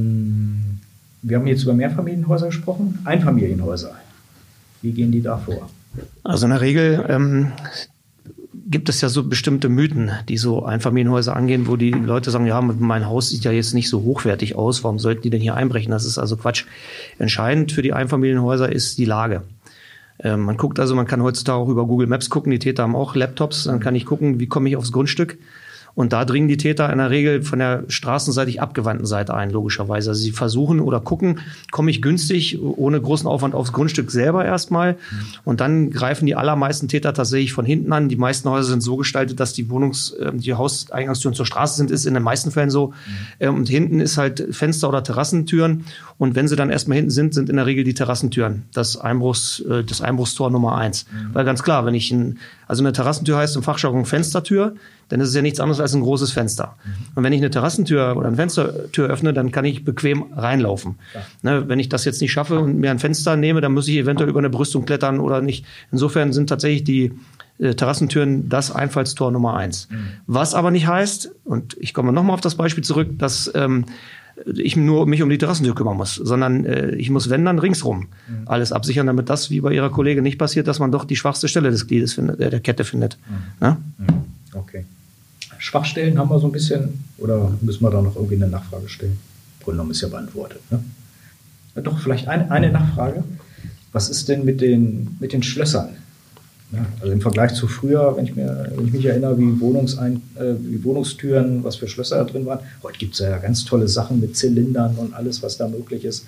Wir haben jetzt über Mehrfamilienhäuser gesprochen. Einfamilienhäuser. Wie gehen die da vor? Also in der Regel gibt es ja so bestimmte Mythen, die so Einfamilienhäuser angehen, wo die Leute sagen, ja, mein Haus sieht ja jetzt nicht so hochwertig aus, warum sollten die denn hier einbrechen? Das ist also Quatsch. Entscheidend für die Einfamilienhäuser ist die Lage. Man guckt also, man kann heutzutage auch über Google Maps gucken, die Täter haben auch Laptops, dann kann ich gucken, wie komme ich aufs Grundstück. Und da dringen die Täter in der Regel von der straßenseitig abgewandten Seite ein, logischerweise. Also sie versuchen oder gucken, komme ich günstig, ohne großen Aufwand aufs Grundstück selber erstmal. Und dann greifen die allermeisten Täter tatsächlich von hinten an. Die meisten Häuser sind so gestaltet, dass die die Hauseingangstüren zur Straße sind, ist in den meisten Fällen so. Und hinten ist halt Fenster- oder Terrassentüren. Und wenn sie dann erstmal hinten sind in der Regel die Terrassentüren das Einbruchstor Nummer 1. Weil ganz klar, wenn ich eine Terrassentür heißt im Fachjargon Fenstertür, dann ist es ja nichts anderes als ein großes Fenster. Und wenn ich eine Terrassentür oder eine Fenstertür öffne, dann kann ich bequem reinlaufen. Ne, wenn ich das jetzt nicht schaffe und mir ein Fenster nehme, dann muss ich eventuell über eine Brüstung klettern oder nicht. Insofern sind tatsächlich die Terrassentüren das Einfallstor Nummer 1. Was aber nicht heißt, und ich komme nochmal auf das Beispiel zurück, dass ich nur mich um die Terrassentür kümmern muss, sondern ich muss, wenn, dann ringsrum alles absichern, damit das, wie bei Ihrer Kollegin, nicht passiert, dass man doch die schwachste Stelle des Gliedes der Kette findet. Ja? Okay. Schwachstellen haben wir so ein bisschen, oder müssen wir da noch irgendwie eine Nachfrage stellen? Grundgenommen ist ja beantwortet. Ne? Ja, doch, vielleicht eine Nachfrage. Was ist denn mit den Schlössern? Ja, also im Vergleich zu früher, wenn ich mich erinnere, wie Wohnungstüren, was für Schlösser da drin waren. Heute gibt es ja ganz tolle Sachen mit Zylindern und alles, was da möglich ist.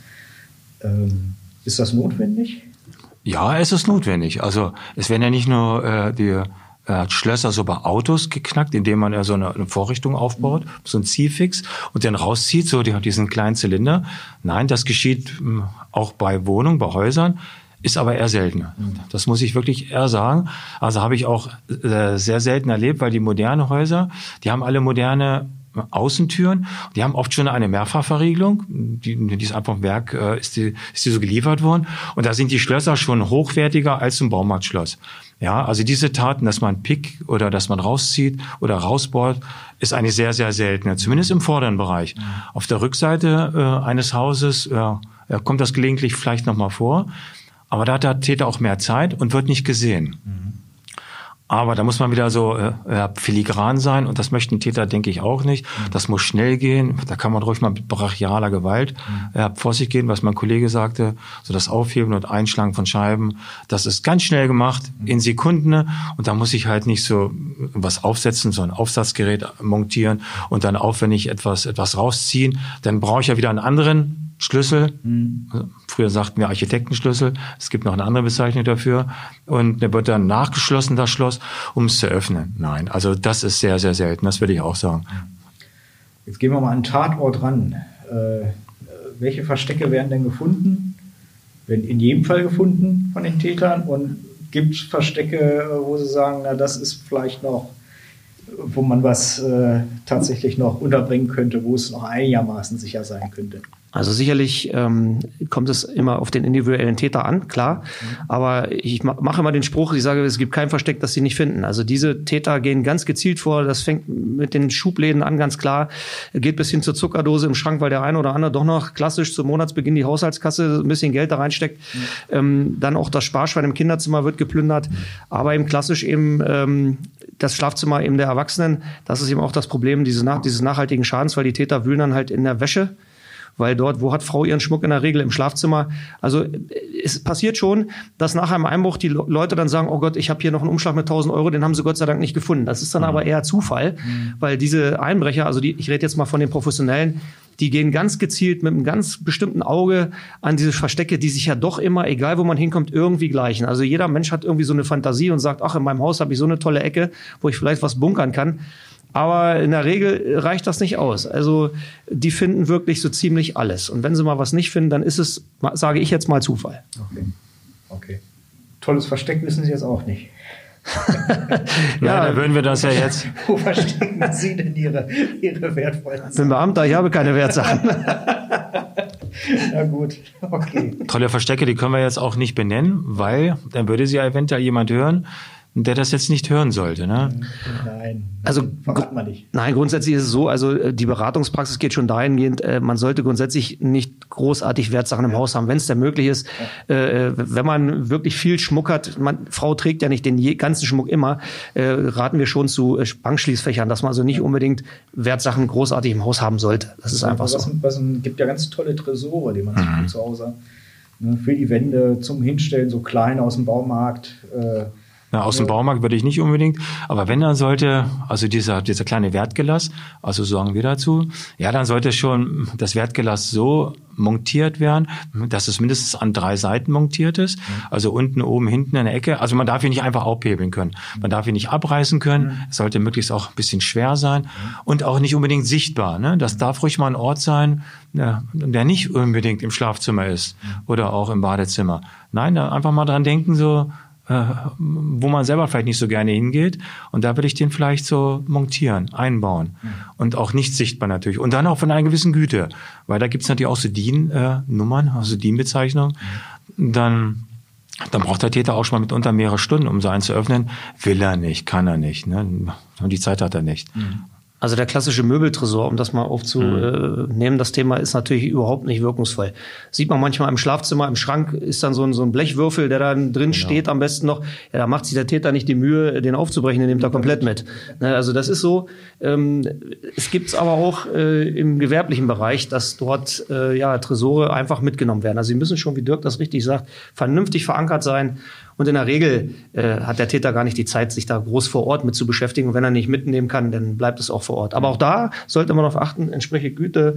Ist das notwendig? Ja, es ist notwendig. Also es werden ja nicht nur die Schlösser so bei Autos geknackt, indem man ja so eine Vorrichtung aufbaut, so ein Zielfix und dann rauszieht, so diesen kleinen Zylinder. Nein, das geschieht auch bei Wohnungen, bei Häusern, ist aber eher seltener. Das muss ich wirklich eher sagen. Also habe ich auch sehr selten erlebt, weil die modernen Häuser, die haben alle moderne Außentüren, die haben oft schon eine Mehrfachverriegelung, die ist einfach im Werk, ist die so geliefert worden. Und da sind die Schlösser schon hochwertiger als ein Baumarktschloss. Ja, also diese Taten, dass man pickt oder dass man rauszieht oder rausbohrt, ist eigentlich sehr, sehr selten, zumindest im vorderen Bereich. Auf der Rückseite eines Hauses kommt das gelegentlich vielleicht nochmal vor, aber da hat der Täter auch mehr Zeit und wird nicht gesehen. Aber da muss man wieder so filigran sein und das möchten Täter, denke ich, auch nicht. Das muss schnell gehen. Da kann man ruhig mal mit brachialer Gewalt vor sich gehen, was mein Kollege sagte. So das Aufheben und Einschlagen von Scheiben, das ist ganz schnell gemacht, in Sekunden. Und da muss ich halt nicht so was aufsetzen, so ein Aufsatzgerät montieren und dann aufwendig etwas rausziehen. Dann brauche ich ja wieder einen anderen Schlüssel. Früher sagten wir Architektenschlüssel. Es gibt noch eine andere Bezeichnung dafür. Und der wird dann nachgeschlossen, das Schloss, um es zu öffnen. Nein, also das ist sehr, sehr selten. Das würde ich auch sagen. Jetzt gehen wir mal an den Tatort ran. Welche Verstecke werden denn gefunden? Werden in jedem Fall gefunden von den Tätern? Und gibt es Verstecke, wo Sie sagen, na, das ist vielleicht noch, wo man was tatsächlich noch unterbringen könnte, wo es noch einigermaßen sicher sein könnte? Also sicherlich kommt es immer auf den individuellen Täter an, klar. Aber ich mache immer den Spruch, ich sage, es gibt kein Versteck, das sie nicht finden. Also diese Täter gehen ganz gezielt vor. Das fängt mit den Schubläden an, ganz klar. Geht bis hin zur Zuckerdose im Schrank, weil der eine oder andere doch noch klassisch zum Monatsbeginn die Haushaltskasse ein bisschen Geld da reinsteckt. Dann auch das Sparschwein im Kinderzimmer wird geplündert. Aber eben klassisch eben das Schlafzimmer eben der Erwachsenen. Das ist eben auch das Problem dieses nachhaltigen Schadens, weil die Täter wühlen dann halt in der Wäsche. Weil dort, wo hat Frau ihren Schmuck in der Regel? Im Schlafzimmer. Also es passiert schon, dass nach einem Einbruch die Leute dann sagen, oh Gott, ich habe hier noch einen Umschlag mit 1.000 Euro, den haben sie Gott sei Dank nicht gefunden. Das ist dann aber eher Zufall, weil diese Einbrecher, also ich rede jetzt mal von den Professionellen, die gehen ganz gezielt mit einem ganz bestimmten Auge an diese Verstecke, die sich ja doch immer, egal wo man hinkommt, irgendwie gleichen. Also jeder Mensch hat irgendwie so eine Fantasie und sagt, ach, in meinem Haus habe ich so eine tolle Ecke, wo ich vielleicht was bunkern kann. Aber in der Regel reicht das nicht aus. Also die finden wirklich so ziemlich alles. Und wenn sie mal was nicht finden, dann ist es, sage ich jetzt mal, Zufall. Okay. Tolles Versteck wissen Sie jetzt auch nicht. Ja, dann würden wir das ja jetzt. Wo verstecken Sie denn Ihre wertvollen Sachen? Ich bin Beamter, ich habe keine Wertsachen. Na gut, okay. Tolle Verstecke, die können wir jetzt auch nicht benennen, weil dann würde sie ja eventuell jemand hören, der das jetzt nicht hören sollte. Ne? Nein, Also verrat man nicht. Nein, grundsätzlich ist es so, also die Beratungspraxis geht schon dahingehend, man sollte grundsätzlich nicht großartig Wertsachen im Haus haben, wenn es denn möglich ist. Wenn man wirklich viel Schmuck hat, Frau trägt ja nicht den ganzen Schmuck immer, raten wir schon zu Bankschließfächern, dass man also nicht unbedingt Wertsachen großartig im Haus haben sollte. Das ist einfach so. Es gibt ja ganz tolle Tresore, die man sich zu Hause für die Wände zum Hinstellen, so klein aus dem Baumarkt. Aus dem Baumarkt würde ich nicht unbedingt, aber wenn dann sollte, also dieser kleine Wertgelass, also sagen wir dazu, ja, dann sollte schon das Wertgelass so montiert werden, dass es mindestens an 3 Seiten montiert ist, also unten, oben, hinten in der Ecke. Also man darf ihn nicht einfach aufhebeln können. Man darf ihn nicht abreißen können. Es sollte möglichst auch ein bisschen schwer sein und auch nicht unbedingt sichtbar. Ne? Das darf ruhig mal ein Ort sein, der nicht unbedingt im Schlafzimmer ist oder auch im Badezimmer. Nein, da einfach mal dran denken, so, wo man selber vielleicht nicht so gerne hingeht. Und da will ich den vielleicht so montieren, einbauen. Und auch nicht sichtbar natürlich. Und dann auch von einer gewissen Güte. Weil da gibt's natürlich auch so DIN-Nummern, also DIN-Bezeichnungen. Dann braucht der Täter auch schon mal mitunter mehrere Stunden, um so einen zu öffnen. Will er nicht, kann er nicht. Ne? Und die Zeit hat er nicht. Also der klassische Möbeltresor, um das mal aufzunehmen, das Thema ist natürlich überhaupt nicht wirkungsvoll. Sieht man manchmal im Schlafzimmer, im Schrank ist dann so ein Blechwürfel, der da drin steht am besten noch. Ja, da macht sich der Täter nicht die Mühe, den aufzubrechen, den nimmt er komplett mit. Also das ist so. Es gibt's aber auch im gewerblichen Bereich, dass dort Tresore einfach mitgenommen werden. Also sie müssen schon, wie Dirk das richtig sagt, vernünftig verankert sein. Und in der Regel hat der Täter gar nicht die Zeit, sich da groß vor Ort mit zu beschäftigen. Und wenn er nicht mitnehmen kann, dann bleibt es auch vor Ort. Aber auch da sollte man darauf achten, entsprechende Güte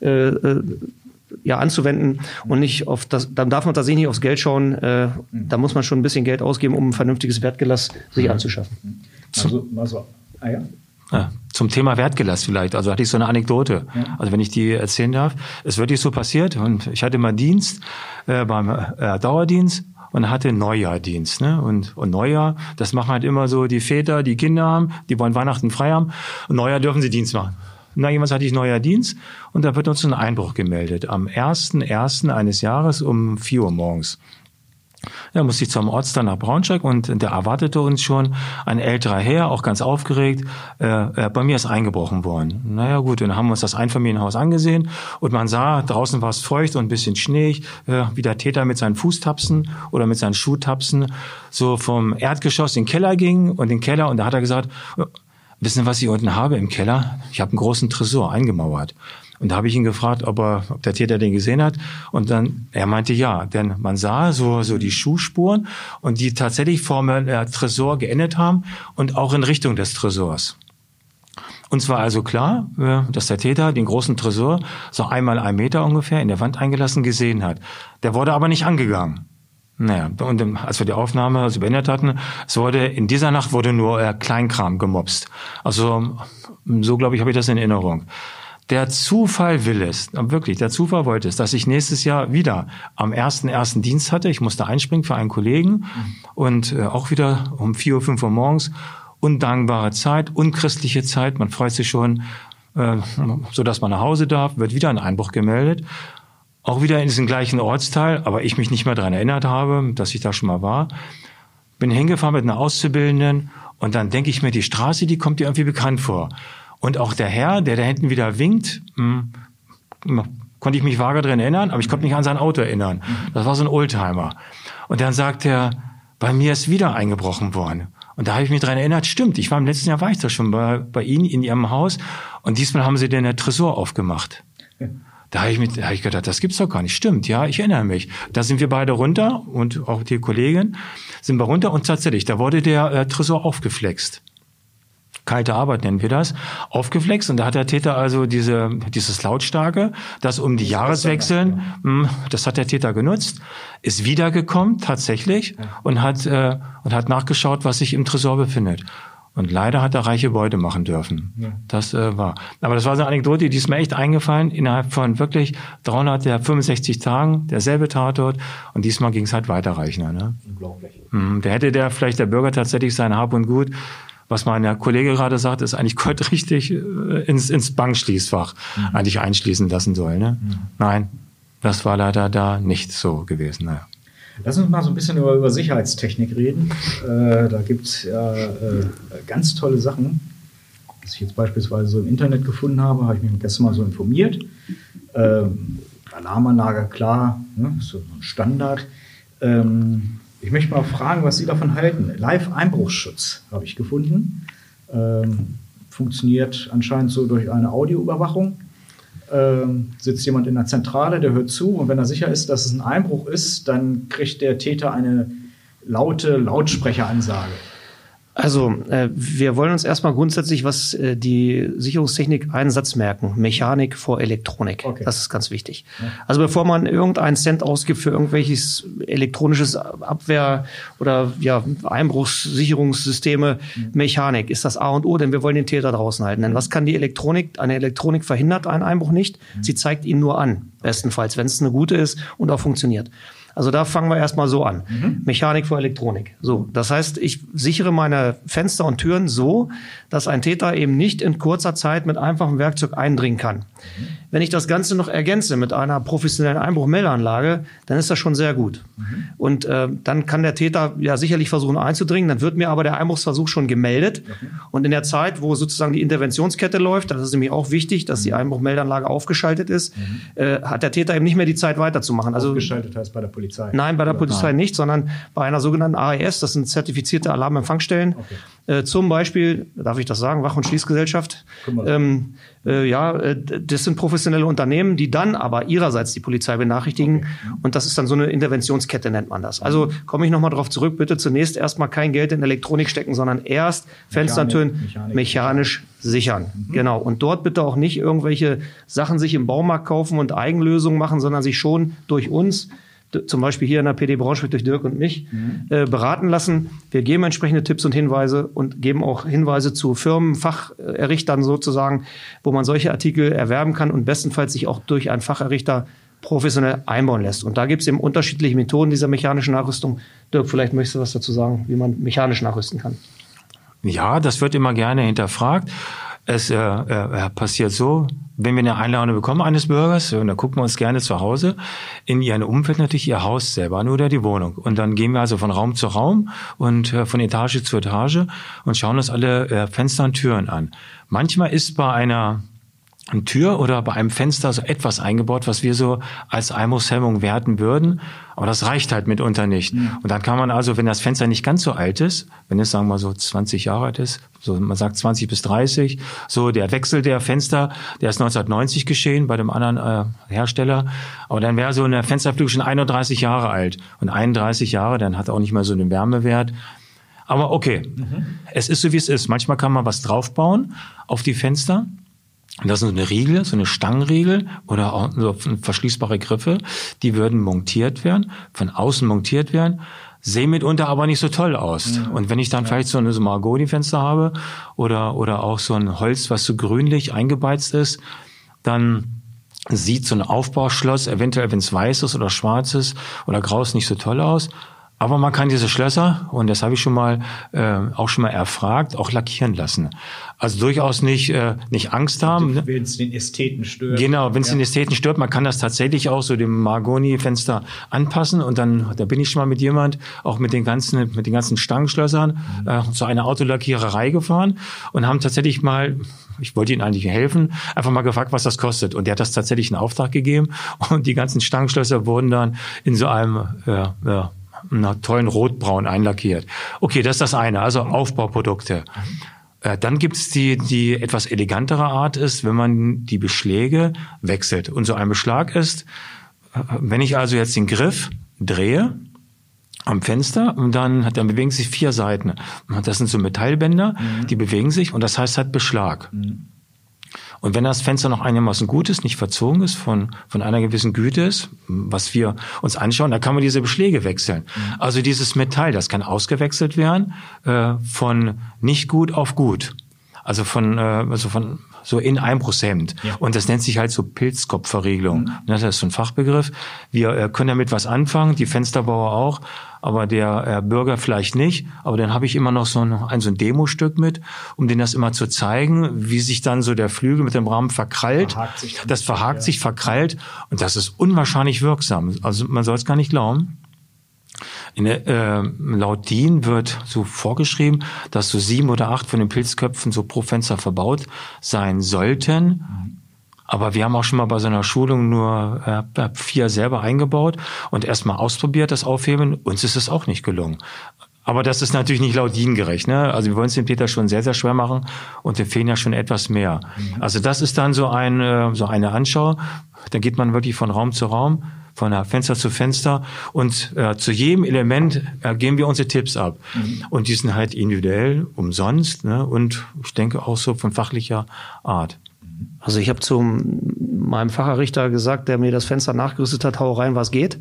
anzuwenden und nicht auf das. Dann darf man tatsächlich nicht aufs Geld schauen. Da muss man schon ein bisschen Geld ausgeben, um ein vernünftiges Wertgelass sich anzuschaffen. Zum Thema Wertgelass vielleicht. Also hatte ich so eine Anekdote. Ja. Also wenn ich die erzählen darf. Es wird nicht so passiert. Und ich hatte mal Dienst beim Dauerdienst. Und hatte Neujahrdienst, ne? Und Neujahr, das machen halt immer so die Väter, die Kinder haben, die wollen Weihnachten frei haben. Und Neujahr dürfen sie Dienst machen. Na, jemals hatte ich Neujahrdienst und da wird uns ein Einbruch gemeldet. Am 1.1. eines Jahres um 4 Uhr morgens. Ja, musste ich zum Ortsteil nach Braunschweig und da erwartete uns schon ein älterer Herr, auch ganz aufgeregt. Bei mir ist eingebrochen worden. Naja gut, und dann haben wir uns das Einfamilienhaus angesehen und man sah, draußen war es feucht und ein bisschen schneeig, wie der Täter mit seinen Fußtapsen oder mit seinen Schuhtapsen so vom Erdgeschoss in den Keller ging und da hat er gesagt, wissen Sie, was ich unten habe im Keller? Ich habe einen großen Tresor eingemauert. Und da habe ich ihn gefragt, ob der Täter den gesehen hat. Und dann, er meinte ja, denn man sah so die Schuhspuren und die tatsächlich vor dem Tresor geendet haben und auch in Richtung des Tresors. Uns war also klar, dass der Täter den großen Tresor so 1x1 Meter ungefähr in der Wand eingelassen gesehen hat. Der wurde aber nicht angegangen. Naja, und als wir die Aufnahme beendet hatten, in dieser Nacht wurde nur Kleinkram gemopst. Also so, glaube ich, habe ich das in Erinnerung. Der Zufall will es, wirklich, der Zufall wollte es, dass ich nächstes Jahr wieder am 1.1. Dienst hatte. Ich musste einspringen für einen Kollegen und auch wieder um 4 Uhr, 5 Uhr morgens. Undankbare Zeit, unchristliche Zeit. Man freut sich schon, so dass man nach Hause darf, wird wieder ein Einbruch gemeldet. Auch wieder in diesem gleichen Ortsteil, aber ich mich nicht mehr daran erinnert habe, dass ich da schon mal war. Bin hingefahren mit einer Auszubildenden und dann denke ich mir, die Straße, die kommt dir irgendwie bekannt vor. Und auch der Herr, der da hinten wieder winkt, konnte ich mich vage dran erinnern, aber ich konnte mich an sein Auto erinnern. Das war so ein Oldtimer. Und dann sagt er, bei mir ist wieder eingebrochen worden. Und da habe ich mich dran erinnert, stimmt, im letzten Jahr war ich da schon bei Ihnen in Ihrem Haus und diesmal haben Sie den Tresor aufgemacht. Ja. Da habe ich gedacht, das gibt's doch gar nicht. Stimmt, ja, ich erinnere mich. Da sind wir beide runter und auch die Kollegin sind wir runter und tatsächlich, da wurde der Tresor aufgeflext. Kalte Arbeit nennen wir das, aufgeflext. Und da hat der Täter also dieses Lautstarke, das um die Jahreswechseln, das hat der Täter genutzt, ist wiedergekommen tatsächlich und hat nachgeschaut, was sich im Tresor befindet. Und leider hat er reiche Beute machen dürfen. Ja. Das war. Aber das war so eine Anekdote, die ist mir echt eingefallen. Innerhalb von wirklich 365 Tagen derselbe Tatort. Und diesmal ging es halt weiter Reichner. Ne? Unglaublich. Da hätte der Bürger tatsächlich sein Hab und Gut, was mein Kollege gerade sagt, ist eigentlich goldrichtig ins Bankschließfach eigentlich einschließen lassen soll. Ne? Nein, das war leider da nicht so gewesen. Naja. Lass uns mal so ein bisschen über Sicherheitstechnik reden. Da gibt es ja ganz tolle Sachen. Was ich jetzt beispielsweise so im Internet gefunden habe ich mich gestern mal so informiert. Alarmanlage, klar, ne, so ein Standard. Ich möchte mal fragen, was Sie davon halten. Live-Einbruchsschutz habe ich gefunden. Funktioniert anscheinend so durch eine Audioüberwachung. Sitzt jemand in der Zentrale, der hört zu und wenn er sicher ist, dass es ein Einbruch ist, dann kriegt der Täter eine laute Lautsprecheransage. Also, wir wollen uns erstmal grundsätzlich, was die Sicherungstechnik einen Satz merken. Mechanik vor Elektronik. Okay. Das ist ganz wichtig. Ja. Also, bevor man irgendeinen Cent ausgibt für irgendwelches elektronisches Abwehr- oder Einbruchssicherungssysteme, Mechanik ist das A und O, denn wir wollen den Täter draußen halten. Denn was kann die Elektronik? Eine Elektronik verhindert einen Einbruch nicht. Sie zeigt ihn nur an, bestenfalls, wenn es eine gute ist und auch funktioniert. Also da fangen wir erstmal so an. Mechanik vor Elektronik. So, das heißt, ich sichere meine Fenster und Türen so, dass ein Täter eben nicht in kurzer Zeit mit einfachem Werkzeug eindringen kann. Wenn ich das Ganze noch ergänze mit einer professionellen Einbruchmeldeanlage, dann ist das schon sehr gut. Und dann kann der Täter ja sicherlich versuchen einzudringen, dann wird mir aber der Einbruchsversuch schon gemeldet. Und in der Zeit, wo sozusagen die Interventionskette läuft, das ist nämlich auch wichtig, dass die Einbruchmeldeanlage aufgeschaltet ist, hat der Täter eben nicht mehr die Zeit weiterzumachen. Also aufgeschaltet heißt bei der Polizei? Nein, bei der Polizei nicht, sondern bei einer sogenannten AES, das sind zertifizierte Alarmempfangsstellen. Okay. Zum Beispiel, darf ich das sagen, Wach- und Schließgesellschaft. Das sind professionelle Unternehmen, die dann aber ihrerseits die Polizei benachrichtigen. Okay. Und das ist dann so eine Interventionskette, nennt man das. Also komme ich nochmal drauf zurück, bitte zunächst erstmal kein Geld in Elektronik stecken, sondern erst Fenstertüren mechanisch sichern. Genau. Und dort bitte auch nicht irgendwelche Sachen sich im Baumarkt kaufen und Eigenlösungen machen, sondern sich schon durch uns, zum Beispiel hier in der PD Braunschweig durch Dirk und mich, beraten lassen. Wir geben entsprechende Tipps und Hinweise und geben auch Hinweise zu Firmen, Facherrichtern sozusagen, wo man solche Artikel erwerben kann und bestenfalls sich auch durch einen Facherrichter professionell einbauen lässt. Und da gibt es eben unterschiedliche Methoden dieser mechanischen Nachrüstung. Dirk, vielleicht möchtest du was dazu sagen, wie man mechanisch nachrüsten kann. Ja, das wird immer gerne hinterfragt. Es passiert so, wenn wir eine Einladung bekommen eines Bürgers, und da gucken wir uns gerne zu Hause in ihrem Umfeld natürlich ihr Haus selber an oder die Wohnung. Und dann gehen wir also von Raum zu Raum und von Etage zu Etage und schauen uns alle Fenster und Türen an. Manchmal ist bei einer Tür oder bei einem Fenster so etwas eingebaut, was wir so als Einbruchshemmung werten würden. Aber das reicht halt mitunter nicht. Ja. Und dann kann man also, wenn das Fenster nicht ganz so alt ist, wenn es, sagen wir mal, so 20 Jahre alt ist, so man sagt 20 bis 30, so der Wechsel der Fenster, der ist 1990 geschehen bei dem anderen Hersteller. Aber dann wäre so eine Fensterflügel schon 31 Jahre alt. Und 31 Jahre, dann hat er auch nicht mehr so einen Wärmewert. Aber okay, es ist so, wie es ist. Manchmal kann man was draufbauen auf die Fenster. Das ist so eine Riegel, so eine Stangenriegel oder auch so verschließbare Griffe, die würden montiert werden, von außen montiert werden, sehen mitunter aber nicht so toll aus. Ja. Und wenn ich dann vielleicht so eine Mahagoni-Fenster habe oder auch so ein Holz, was so grünlich eingebeizt ist, dann sieht so ein Aufbauschloss eventuell, wenn es weiß ist oder schwarz ist oder grau ist, nicht so toll aus. Aber man kann diese Schlösser, und das habe ich schon mal erfragt, auch lackieren lassen. Also durchaus nicht Angst haben. Wenn es den Ästheten stört. Genau, wenn es den Ästheten stört, man kann das tatsächlich auch so dem Mahagoni-Fenster anpassen. Und da bin ich schon mal mit jemand, auch mit den ganzen Stangenschlössern, zu einer Autolackiererei gefahren und haben tatsächlich mal, ich wollte ihnen eigentlich helfen, einfach mal gefragt, was das kostet. Und der hat das tatsächlich in Auftrag gegeben. Und die ganzen Stangenschlösser wurden dann in so einem, einer tollen Rotbraun einlackiert. Okay, das ist das eine, also Aufbauprodukte. Dann gibt's die etwas elegantere Art ist, wenn man die Beschläge wechselt. Und so ein Beschlag ist, wenn ich also jetzt den Griff drehe am Fenster und dann bewegen sich 4 Seiten. Das sind so Metallbänder, die bewegen sich und das heißt halt Beschlag. Und wenn das Fenster noch einigermaßen gut ist, nicht verzogen ist, von einer gewissen Güte ist, was wir uns anschauen, dann kann man diese Beschläge wechseln. Also dieses Metall, das kann ausgewechselt werden von nicht gut auf gut. Also von so in einbruchshemmend. Ja. Und das nennt sich halt so Pilzkopfverriegelung. Das ist so ein Fachbegriff. Wir können damit was anfangen, die Fensterbauer auch, aber der Bürger vielleicht nicht. Aber dann habe ich immer noch so ein Demostück mit, um denen das immer zu zeigen, wie sich dann so der Flügel mit dem Rahmen verkrallt. Das verhakt sich, verkrallt. Und das ist unwahrscheinlich wirksam. Also man soll es gar nicht glauben. Laut DIN wird so vorgeschrieben, dass so 7 oder 8 von den Pilzköpfen so pro Fenster verbaut sein sollten. Aber wir haben auch schon mal bei so einer Schulung nur 4 selber eingebaut und erstmal ausprobiert, das Aufheben. Uns ist es auch nicht gelungen. Aber das ist natürlich nicht laut DIN gerecht, ne? Also wir wollen es dem Peter schon sehr, sehr schwer machen und dem fehlen ja schon etwas mehr. Also das ist dann so eine Anschau. Da geht man wirklich von Raum zu Raum, von Fenster zu Fenster und zu jedem Element geben wir unsere Tipps ab. Und die sind halt individuell, umsonst, ne? Und ich denke auch so von fachlicher Art. Also ich habe zu meinem Facherrichter gesagt, der mir das Fenster nachgerüstet hat, hau rein, was geht.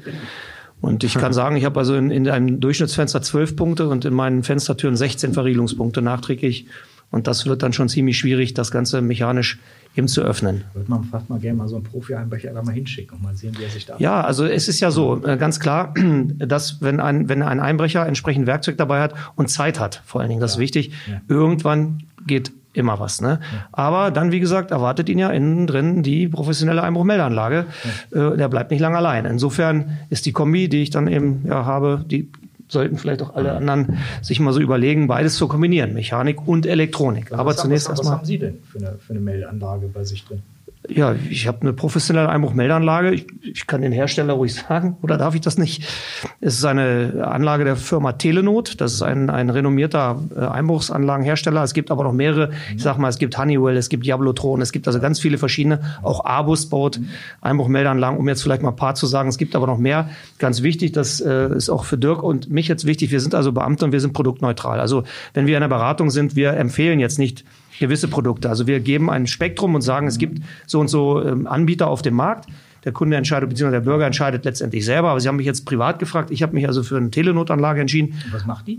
Und ich kann sagen, ich habe also in einem Durchschnittsfenster 12 Punkte und in meinen Fenstertüren 16 Verriegelungspunkte nachträglich. Und das wird dann schon ziemlich schwierig, das Ganze mechanisch eben zu öffnen. Würde man fast mal gerne mal so einen Profi-Einbrecher da mal hinschicken und mal sehen, wie er sich da... Ja, also es ist ja so, ganz klar, dass wenn ein Einbrecher entsprechend Werkzeug dabei hat und Zeit hat, vor allen Dingen, das ist wichtig, irgendwann geht immer was, ne? Ja. Aber dann, wie gesagt, erwartet ihn ja innen drin die professionelle Einbruchmeldeanlage. Der bleibt nicht lange allein. Insofern ist die Kombi, die ich dann eben habe, die sollten vielleicht auch alle anderen sich mal so überlegen, beides zu kombinieren, Mechanik und Elektronik. Aber zunächst erstmal. Was haben Sie denn für eine Meldeanlage bei sich drin? Ja, ich habe eine professionelle Einbruchmeldeanlage. Ich kann den Hersteller ruhig sagen, oder darf ich das nicht? Es ist eine Anlage der Firma Telenot. Das ist ein renommierter Einbruchsanlagenhersteller. Es gibt aber noch mehrere. Ich sag mal, es gibt Honeywell, es gibt Jablotron, es gibt also ganz viele verschiedene. Auch Abus baut Einbruchmeldeanlagen, um jetzt vielleicht mal ein paar zu sagen. Es gibt aber noch mehr. Ganz wichtig, das ist auch für Dirk und mich jetzt wichtig. Wir sind also Beamte und wir sind produktneutral. Also wenn wir in der Beratung sind, wir empfehlen jetzt nicht gewisse Produkte. Also wir geben ein Spektrum und sagen, es gibt so und so Anbieter auf dem Markt. Der Kunde entscheidet, beziehungsweise der Bürger entscheidet letztendlich selber. Aber Sie haben mich jetzt privat gefragt. Ich habe mich also für eine Telenotanlage entschieden. Und was macht die?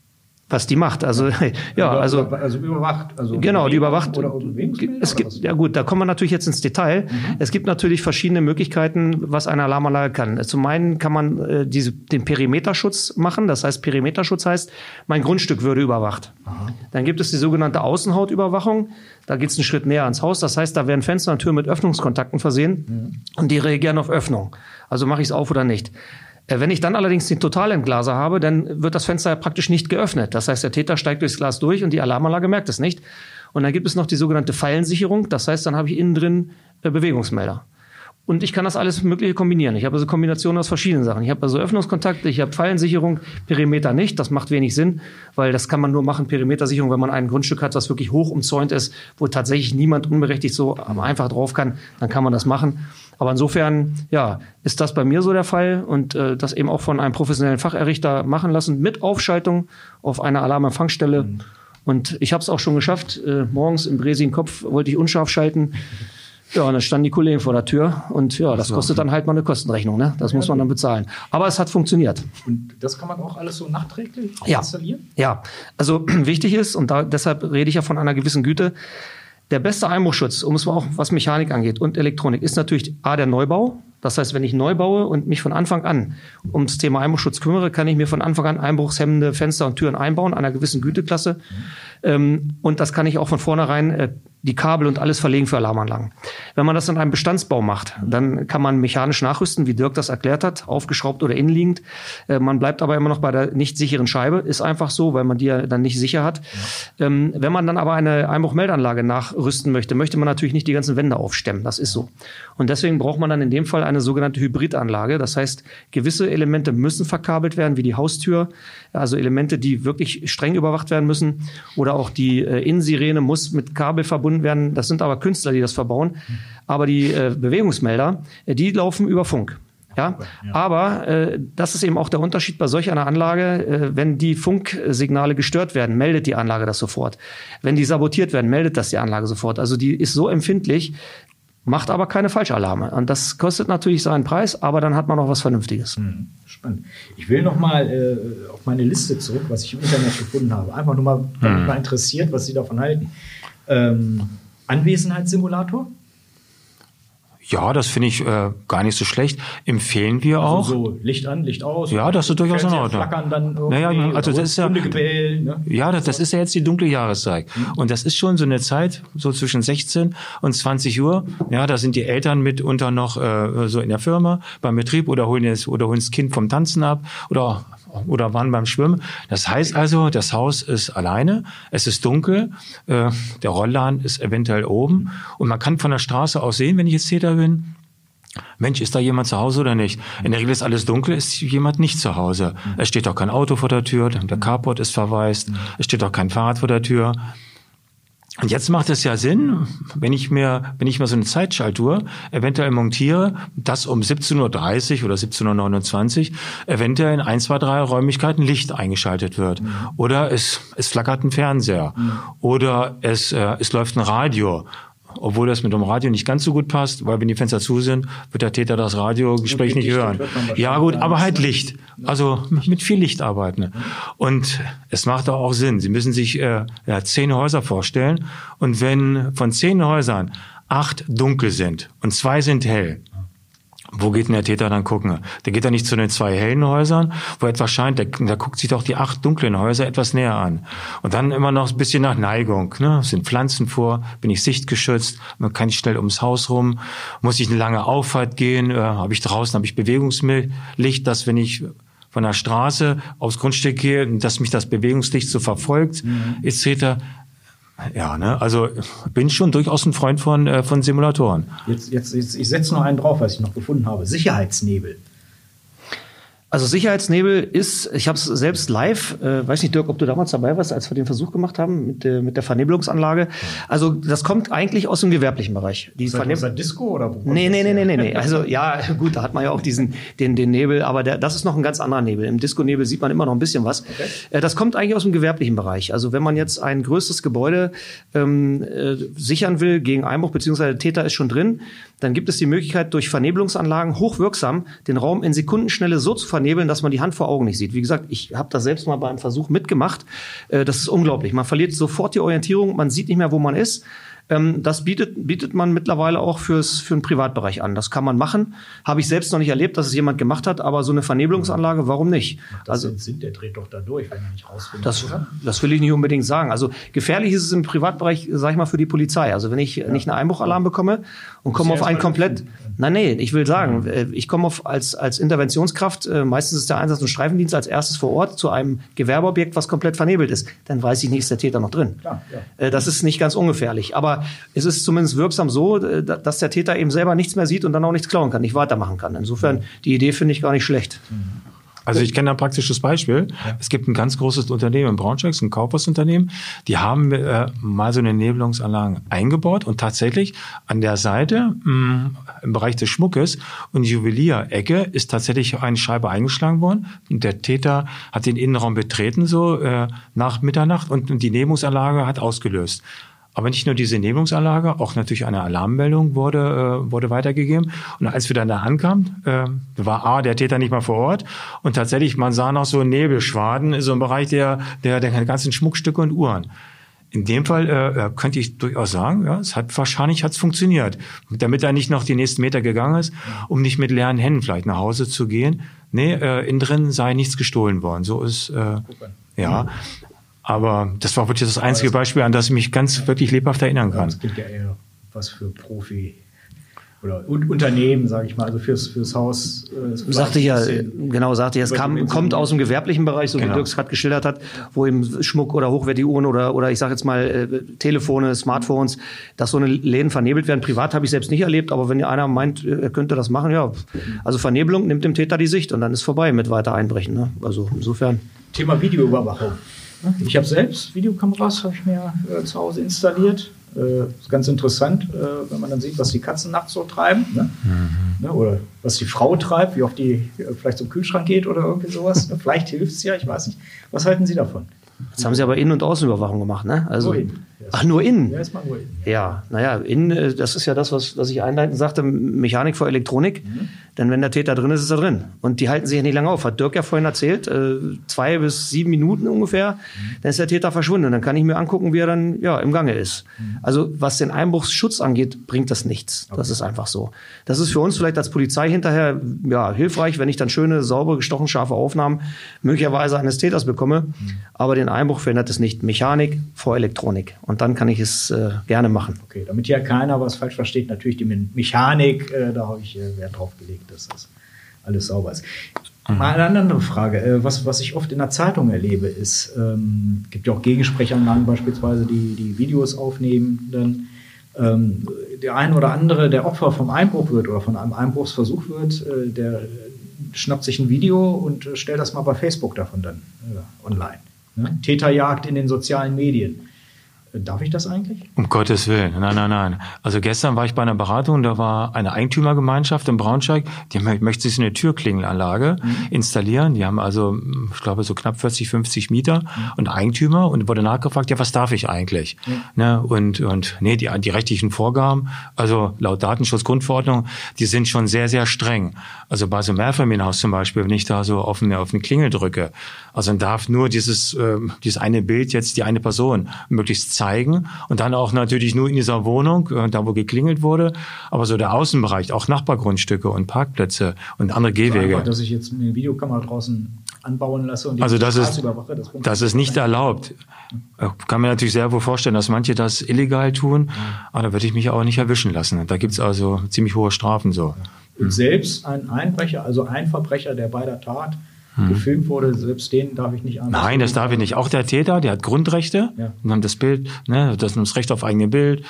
Was die macht, also also überwacht, also genau, die überwacht. Oder es gibt, ja gut, da kommen wir natürlich jetzt ins Detail. Es gibt natürlich verschiedene Möglichkeiten, was eine Alarmanlage kann. Zum einen kann man den Perimeterschutz machen. Das heißt, Perimeterschutz heißt, mein Grundstück würde überwacht. Dann gibt es die sogenannte Außenhautüberwachung. Da geht es einen Schritt näher ans Haus. Das heißt, da werden Fenster und Türen mit Öffnungskontakten versehen und die reagieren auf Öffnung. Also mache ich es auf oder nicht. Wenn ich dann allerdings den Totalentglaser habe, dann wird das Fenster praktisch nicht geöffnet. Das heißt, der Täter steigt durchs Glas durch und die Alarmanlage merkt es nicht. Und dann gibt es noch die sogenannte Fallensicherung. Das heißt, dann habe ich innen drin Bewegungsmelder. Und ich kann das alles Mögliche kombinieren. Ich habe also Kombinationen aus verschiedenen Sachen. Ich habe also Öffnungskontakte, ich habe Fallensicherung, Perimeter nicht. Das macht wenig Sinn, weil das kann man nur machen, Perimetersicherung, wenn man ein Grundstück hat, was wirklich hoch umzäunt ist, wo tatsächlich niemand unberechtigt so einfach drauf kann, dann kann man das machen. Aber insofern, ja, ist das bei mir so der Fall und das eben auch von einem professionellen Facherrichter machen lassen mit Aufschaltung auf einer Alarmempfangsstelle. Und ich habe es auch schon geschafft. Morgens im bräsigen Kopf wollte ich unscharf schalten. Ja, und dann standen die Kollegen vor der Tür und ja, das kostet dann halt mal eine Kostenrechnung, ne? Das muss man dann bezahlen. Aber es hat funktioniert. Und das kann man auch alles so nachträglich installieren? Ja, also wichtig ist, und deshalb rede ich ja von einer gewissen Güte, der beste Einbruchschutz, um es auch was Mechanik angeht und Elektronik, ist natürlich der Neubau. Das heißt, wenn ich neu baue und mich von Anfang an um das Thema Einbruchschutz kümmere, kann ich mir von Anfang an einbruchshemmende Fenster und Türen einbauen, einer gewissen Güteklasse. Und das kann ich auch von vornherein die Kabel und alles verlegen für Alarmanlagen. Wenn man das in einem Bestandsbau macht, dann kann man mechanisch nachrüsten, wie Dirk das erklärt hat, aufgeschraubt oder innenliegend. Man bleibt aber immer noch bei der nicht sicheren Scheibe. Ist einfach so, weil man die ja dann nicht sicher hat. Ja. Wenn man dann aber eine Einbruchmeldeanlage nachrüsten möchte man natürlich nicht die ganzen Wände aufstemmen. Das ist so. Und deswegen braucht man dann in dem Fall eine sogenannte Hybridanlage. Das heißt, gewisse Elemente müssen verkabelt werden, wie die Haustür. Also Elemente, die wirklich streng überwacht werden müssen. Oder auch die Innensirene muss mit Kabel verbunden werden. Das sind aber Künstler, die das verbauen. Aber die Bewegungsmelder, die laufen über Funk. Ja, aber das ist eben auch der Unterschied bei solch einer Anlage. Wenn die Funksignale gestört werden, meldet die Anlage das sofort. Wenn die sabotiert werden, meldet das die Anlage sofort. Also die ist so empfindlich, macht aber keine Falschalarme. Und das kostet natürlich seinen Preis, aber dann hat man noch was Vernünftiges. Spannend. Ich will noch mal auf meine Liste zurück, was ich im Internet gefunden habe. Einfach nur mal interessiert, was Sie davon halten. Anwesenheitssimulator? Ja, das finde ich gar nicht so schlecht. Empfehlen wir auch. So Licht an, Licht aus. Ja, das ist durchaus in Ordnung. Flackern dann naja, also das ist ja, Hundegebell, ne? ja, das ist ja jetzt die dunkle Jahreszeit. Und das ist schon so eine Zeit, so zwischen 16 und 20 Uhr. Ja, da sind die Eltern mitunter noch so in der Firma, beim Betrieb oder holen das Kind vom Tanzen ab oder waren beim Schwimmen. Das heißt also, das Haus ist alleine, es ist dunkel, der Rollladen ist eventuell oben und man kann von der Straße aus sehen, wenn ich jetzt Täter bin, Mensch, ist da jemand zu Hause oder nicht? In der Regel ist alles dunkel, ist jemand nicht zu Hause. Es steht auch kein Auto vor der Tür, der Carport ist verwaist, es steht auch kein Fahrrad vor der Tür. Und jetzt macht es ja Sinn, wenn ich mir so eine Zeitschaltuhr eventuell montiere, dass um 17.30 Uhr oder 17.29 Uhr eventuell in 1, 2, 3 Räumlichkeiten Licht eingeschaltet wird. Oder es flackert ein Fernseher. Oder es läuft ein Radio. Obwohl das mit dem Radio nicht ganz so gut passt, weil wenn die Fenster zu sind, wird der Täter das Radiogespräch nicht hören. Ja gut, aber halt Licht. Also mit viel Licht arbeiten. Und es macht auch Sinn. Sie müssen sich 10 Häuser vorstellen. Und wenn von 10 Häusern 8 dunkel sind und 2 sind hell, wo geht denn der Täter dann gucken? Der geht dann nicht zu den 2 hellen Häusern, wo etwas scheint, der guckt sich doch die 8 dunklen Häuser etwas näher an. Und dann immer noch ein bisschen nach Neigung. Ne? Es sind Pflanzen vor, bin ich sichtgeschützt, man kann nicht schnell ums Haus rum, muss ich eine lange Auffahrt gehen, habe ich Bewegungslicht, dass wenn ich von der Straße aufs Grundstück gehe, dass mich das Bewegungslicht so verfolgt, etc. Ja, ne, also bin schon durchaus ein Freund von Simulatoren. Jetzt, ich setze noch einen drauf, was ich noch gefunden habe. Sicherheitsnebel. Also Sicherheitsnebel ist, ich habe es selbst live, weiß nicht, Dirk, ob du damals dabei warst, als wir den Versuch gemacht haben mit der Vernebelungsanlage. Also das kommt eigentlich aus dem gewerblichen Bereich. Die aus der Disco oder wo? Nee. Also ja, gut, da hat man ja auch den Nebel, aber das ist noch ein ganz anderer Nebel. Im Disco-Nebel sieht man immer noch ein bisschen was. Okay. Das kommt eigentlich aus dem gewerblichen Bereich. Also wenn man jetzt ein größeres Gebäude sichern will gegen Einbruch, beziehungsweise der Täter ist schon drin, dann gibt es die Möglichkeit, durch Vernebelungsanlagen hochwirksam den Raum in Sekundenschnelle so zu vernebeln, dass man die Hand vor Augen nicht sieht. Wie gesagt, ich habe das selbst mal bei einem Versuch mitgemacht. Das ist unglaublich. Man verliert sofort die Orientierung, man sieht nicht mehr, wo man ist. Das bietet man mittlerweile auch für den Privatbereich an. Das kann man machen. Habe ich selbst noch nicht erlebt, dass es jemand gemacht hat, aber so eine Vernebelungsanlage, warum nicht? Das der dreht doch da durch, wenn er nicht rausfindet. Das will ich nicht unbedingt sagen. Also gefährlich ist es im Privatbereich, sag ich mal, für die Polizei. Also wenn ich nicht einen Einbruchalarm bekomme und komme auf einen komplett... Nein, ich will sagen, ich komme als Interventionskraft, meistens ist der Einsatz- und Streifendienst als erstes vor Ort zu einem Gewerbeobjekt, was komplett vernebelt ist. Dann weiß ich nicht, ist der Täter noch drin. Klar, ja. Das ist nicht ganz ungefährlich. Aber es ist zumindest wirksam so, dass der Täter eben selber nichts mehr sieht und dann auch nichts klauen kann, nicht weitermachen kann. Insofern, die Idee finde ich gar nicht schlecht. Also ich kenne ein praktisches Beispiel. Ja. Es gibt ein ganz großes Unternehmen in Braunschweig, ein Kaufhausunternehmen, die haben mal so eine Nebelungsanlage eingebaut und tatsächlich an der Seite im Bereich des Schmuckes und Juwelierecke ist tatsächlich eine Scheibe eingeschlagen worden. Und der Täter hat den Innenraum betreten so nach Mitternacht und die Nebelungsanlage hat ausgelöst. Aber nicht nur diese Nebelungsanlage, auch natürlich eine Alarmmeldung wurde weitergegeben. Und als wir dann da ankamen, war der Täter nicht mal vor Ort. Und tatsächlich, man sah noch so Nebelschwaden, so im Bereich der ganzen Schmuckstücke und Uhren. In dem Fall könnte ich durchaus sagen, ja, wahrscheinlich hat's funktioniert. Damit er nicht noch die nächsten Meter gegangen ist, um nicht mit leeren Händen vielleicht nach Hause zu gehen. Nee, innen drin sei nichts gestohlen worden. So ist, ja. Aber das war wirklich das einzige Beispiel, an das ich mich ganz wirklich lebhaft erinnern kann. Das klingt ja eher was für Profi oder Unternehmen, sage ich mal, also fürs Haus. Sagte ich, es kommt aus dem gewerblichen Bereich, so wie Dirk es gerade geschildert hat, wo eben Schmuck oder hochwertige Uhren oder ich sage jetzt mal Telefone, Smartphones, dass so eine Läden vernebelt werden. Privat habe ich selbst nicht erlebt, aber wenn einer meint, er könnte das machen, ja. Also Vernebelung nimmt dem Täter die Sicht und dann ist vorbei mit weiter Einbrechen. Ne? Also insofern. Thema Videoüberwachung. Ich habe selbst Videokameras, habe ich mir zu Hause installiert. Ist ganz interessant, wenn man dann sieht, was die Katzen nachts so treiben. Ne? Ne? Oder was die Frau treibt, wie oft die vielleicht zum Kühlschrank geht oder irgendwie sowas. Ne? Vielleicht hilft es ja, ich weiß nicht. Was halten Sie davon? Jetzt haben Sie aber Innen- und Außenüberwachung gemacht, ne? Also, nur innen. Ach, nur innen? Ja, erstmal nur innen. Ja, naja, innen, das ist ja das, was ich einleitend sagte, Mechanik vor Elektronik. Denn wenn der Täter drin ist, ist er drin. Und die halten sich ja nicht lange auf. Hat Dirk ja vorhin erzählt, 2 bis 7 Minuten ungefähr, dann ist der Täter verschwunden. Und dann kann ich mir angucken, wie er dann im Gange ist. Also was den Einbruchsschutz angeht, bringt das nichts. Okay. Das ist einfach so. Das ist für uns vielleicht als Polizei hinterher hilfreich, wenn ich dann schöne, saubere, gestochen scharfe Aufnahmen möglicherweise eines Täters bekomme. Aber den Einbruch verändert es nicht. Mechanik vor Elektronik. Und dann kann ich es gerne machen. Okay, damit ja keiner was falsch versteht, natürlich die Mechanik, da habe ich Wert drauf gelegt, dass das alles sauber ist. Mal eine andere Frage, was ich oft in der Zeitung erlebe, ist, gibt ja auch Gegensprechanlagen beispielsweise, die Videos aufnehmen, dann der ein oder andere, der Opfer vom Einbruch wird oder von einem Einbruchsversuch wird, der schnappt sich ein Video und stellt das mal bei Facebook davon dann online. Ne? Täterjagd in den sozialen Medien. Darf ich das eigentlich? Um Gottes Willen, nein. Also gestern war ich bei einer Beratung, da war eine Eigentümergemeinschaft in Braunschweig, die möchte sich eine Türklingelanlage installieren. Die haben also, ich glaube, so knapp 40, 50 Mieter und Eigentümer und wurde nachgefragt, ja, was darf ich eigentlich? Ne? Und die rechtlichen Vorgaben, also laut Datenschutzgrundverordnung, die sind schon sehr, sehr streng. Also bei so einem Mehrfamilienhaus zum Beispiel, wenn ich da so auf eine Klingel drücke, also dann darf nur dieses eine Bild jetzt die eine Person möglichst zeigen und dann auch natürlich nur in dieser Wohnung, da wo geklingelt wurde, aber so der Außenbereich, auch Nachbargrundstücke und Parkplätze und andere Gehwege. So einfach, dass ich jetzt eine Videokamera draußen anbauen lasse und die also überwache. Das ist nicht erlaubt. Kann mir natürlich sehr wohl vorstellen, dass manche das illegal tun, aber da würde ich mich auch nicht erwischen lassen. Da gibt es also ziemlich hohe Strafen so. Und selbst ein Einbrecher, also ein Verbrecher, der bei der Tat gefilmt wurde, selbst den darf ich nicht an. Nein, das darf ich nicht. Auch der Täter, der hat Grundrechte, und dann das Bild, das Recht auf eigene Bild,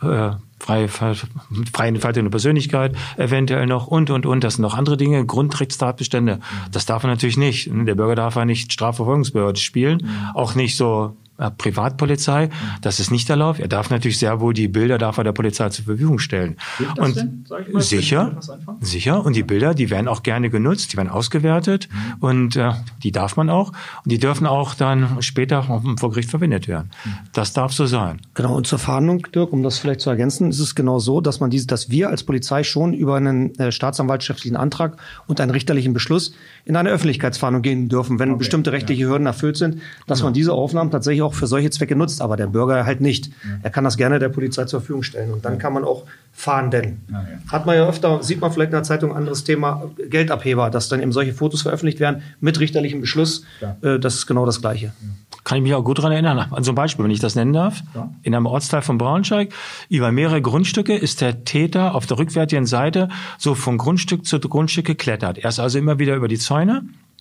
freie Entfaltung der Persönlichkeit, eventuell noch und. Das sind noch andere Dinge, Grundrechtstatbestände. Das darf er natürlich nicht. Der Bürger darf ja nicht Strafverfolgungsbehörde spielen, auch nicht so Privatpolizei, das ist nicht erlaubt. Er darf natürlich sehr wohl die Bilder der Polizei zur Verfügung stellen. Hilft das denn? Sag ich mal, sicher. Und die Bilder, die werden auch gerne genutzt, die werden ausgewertet und die darf man auch. Und die dürfen auch dann später vor Gericht verwendet werden. Das darf so sein. Genau. Und zur Fahndung, Dirk, um das vielleicht zu ergänzen, ist es genau so, dass dass wir als Polizei schon über einen staatsanwaltschaftlichen Antrag und einen richterlichen Beschluss in eine Öffentlichkeitsfahndung gehen dürfen, wenn bestimmte rechtliche Hürden erfüllt sind, dass man diese Aufnahmen tatsächlich auch für solche Zwecke nutzt, aber der Bürger halt nicht. Er kann das gerne der Polizei zur Verfügung stellen und dann kann man auch fahnden. Hat man ja öfter, sieht man vielleicht in der Zeitung, anderes Thema, Geldabheber, dass dann eben solche Fotos veröffentlicht werden mit richterlichem Beschluss. Das ist genau das Gleiche. Kann ich mich auch gut daran erinnern. An so ein Beispiel, wenn ich das nennen darf. In einem Ortsteil von Braunschweig, über mehrere Grundstücke ist der Täter auf der rückwärtigen Seite so von Grundstück zu Grundstück geklettert. Er ist also immer wieder über die Zäune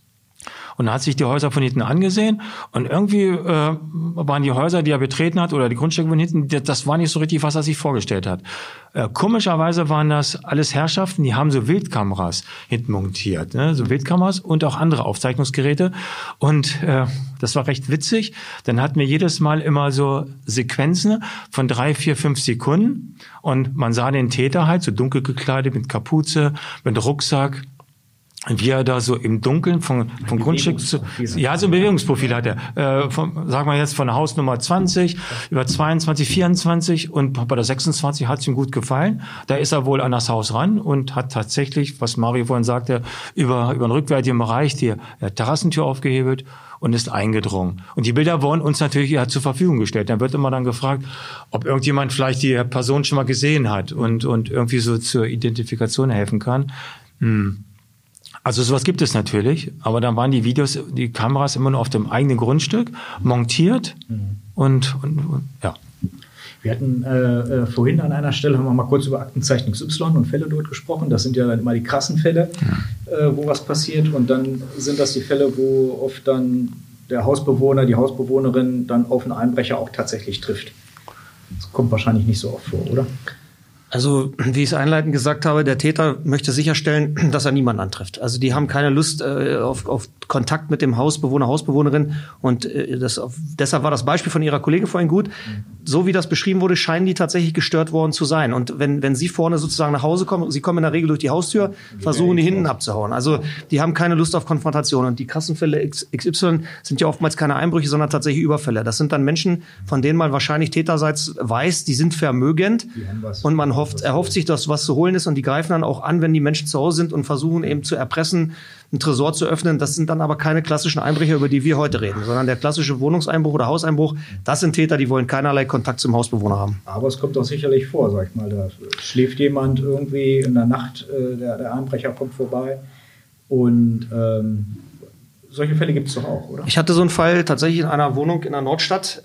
und hat sich die Häuser von hinten angesehen und irgendwie waren die Häuser, die er betreten hat oder die Grundstücke von hinten, das war nicht so richtig, was er sich vorgestellt hat. Komischerweise waren das alles Herrschaften, die haben so Wildkameras hinten montiert, ne? So Wildkameras und auch andere Aufzeichnungsgeräte und das war recht witzig. Dann hatten wir jedes Mal immer so Sequenzen von 3, 4, 5 Sekunden und man sah den Täter halt so dunkel gekleidet mit Kapuze, mit Rucksack. Wie er da so im Dunkeln von Grundstück zu, so ein Bewegungsprofil hat er, sagen wir jetzt von Hausnummer 20 über 22, 24 und bei der 26 hat es ihm gut gefallen. Da ist er wohl an das Haus ran und hat tatsächlich, was Mario vorhin sagte, über den rückwärtigen Bereich die Terrassentür aufgehebelt und ist eingedrungen. Und die Bilder wurden uns natürlich zur Verfügung gestellt. Dann wird immer dann gefragt, ob irgendjemand vielleicht die Person schon mal gesehen hat und irgendwie so zur Identifikation helfen kann. Also sowas gibt es natürlich, aber dann waren die Kameras immer nur auf dem eigenen Grundstück montiert und ja. Wir hatten vorhin an einer Stelle, haben wir mal kurz über Aktenzeichen XY und Fälle dort gesprochen. Das sind ja dann immer die krassen Fälle, wo was passiert. Und dann sind das die Fälle, wo oft dann der Hausbewohner, die Hausbewohnerin dann auf einen Einbrecher auch tatsächlich trifft. Das kommt wahrscheinlich nicht so oft vor, oder? Also, wie ich es einleitend gesagt habe, der Täter möchte sicherstellen, dass er niemanden antrifft. Also die haben keine Lust auf Kontakt mit dem Hausbewohner, Hausbewohnerin. Und deshalb war das Beispiel von Ihrer Kollegin vorhin gut. So wie das beschrieben wurde, scheinen die tatsächlich gestört worden zu sein. Und wenn Sie vorne sozusagen nach Hause kommen, Sie kommen in der Regel durch die Haustür, versuchen die hinten abzuhauen. Also die haben keine Lust auf Konfrontation. Und die Kassenfälle XY sind ja oftmals keine Einbrüche, sondern tatsächlich Überfälle. Das sind dann Menschen, von denen man wahrscheinlich täterseits weiß, die sind vermögend. Und man erhofft sich, dass was zu holen ist, und die greifen dann auch an, wenn die Menschen zu Hause sind, und versuchen eben zu erpressen, einen Tresor zu öffnen. Das sind dann aber keine klassischen Einbrecher, über die wir heute reden, sondern der klassische Wohnungseinbruch oder Hauseinbruch, das sind Täter, die wollen keinerlei Kontakt zum Hausbewohner haben. Aber es kommt doch sicherlich vor, sag ich mal, da schläft jemand irgendwie in der Nacht, der Einbrecher kommt vorbei, und solche Fälle gibt es doch auch, oder? Ich hatte so einen Fall tatsächlich in einer Wohnung in der Nordstadt.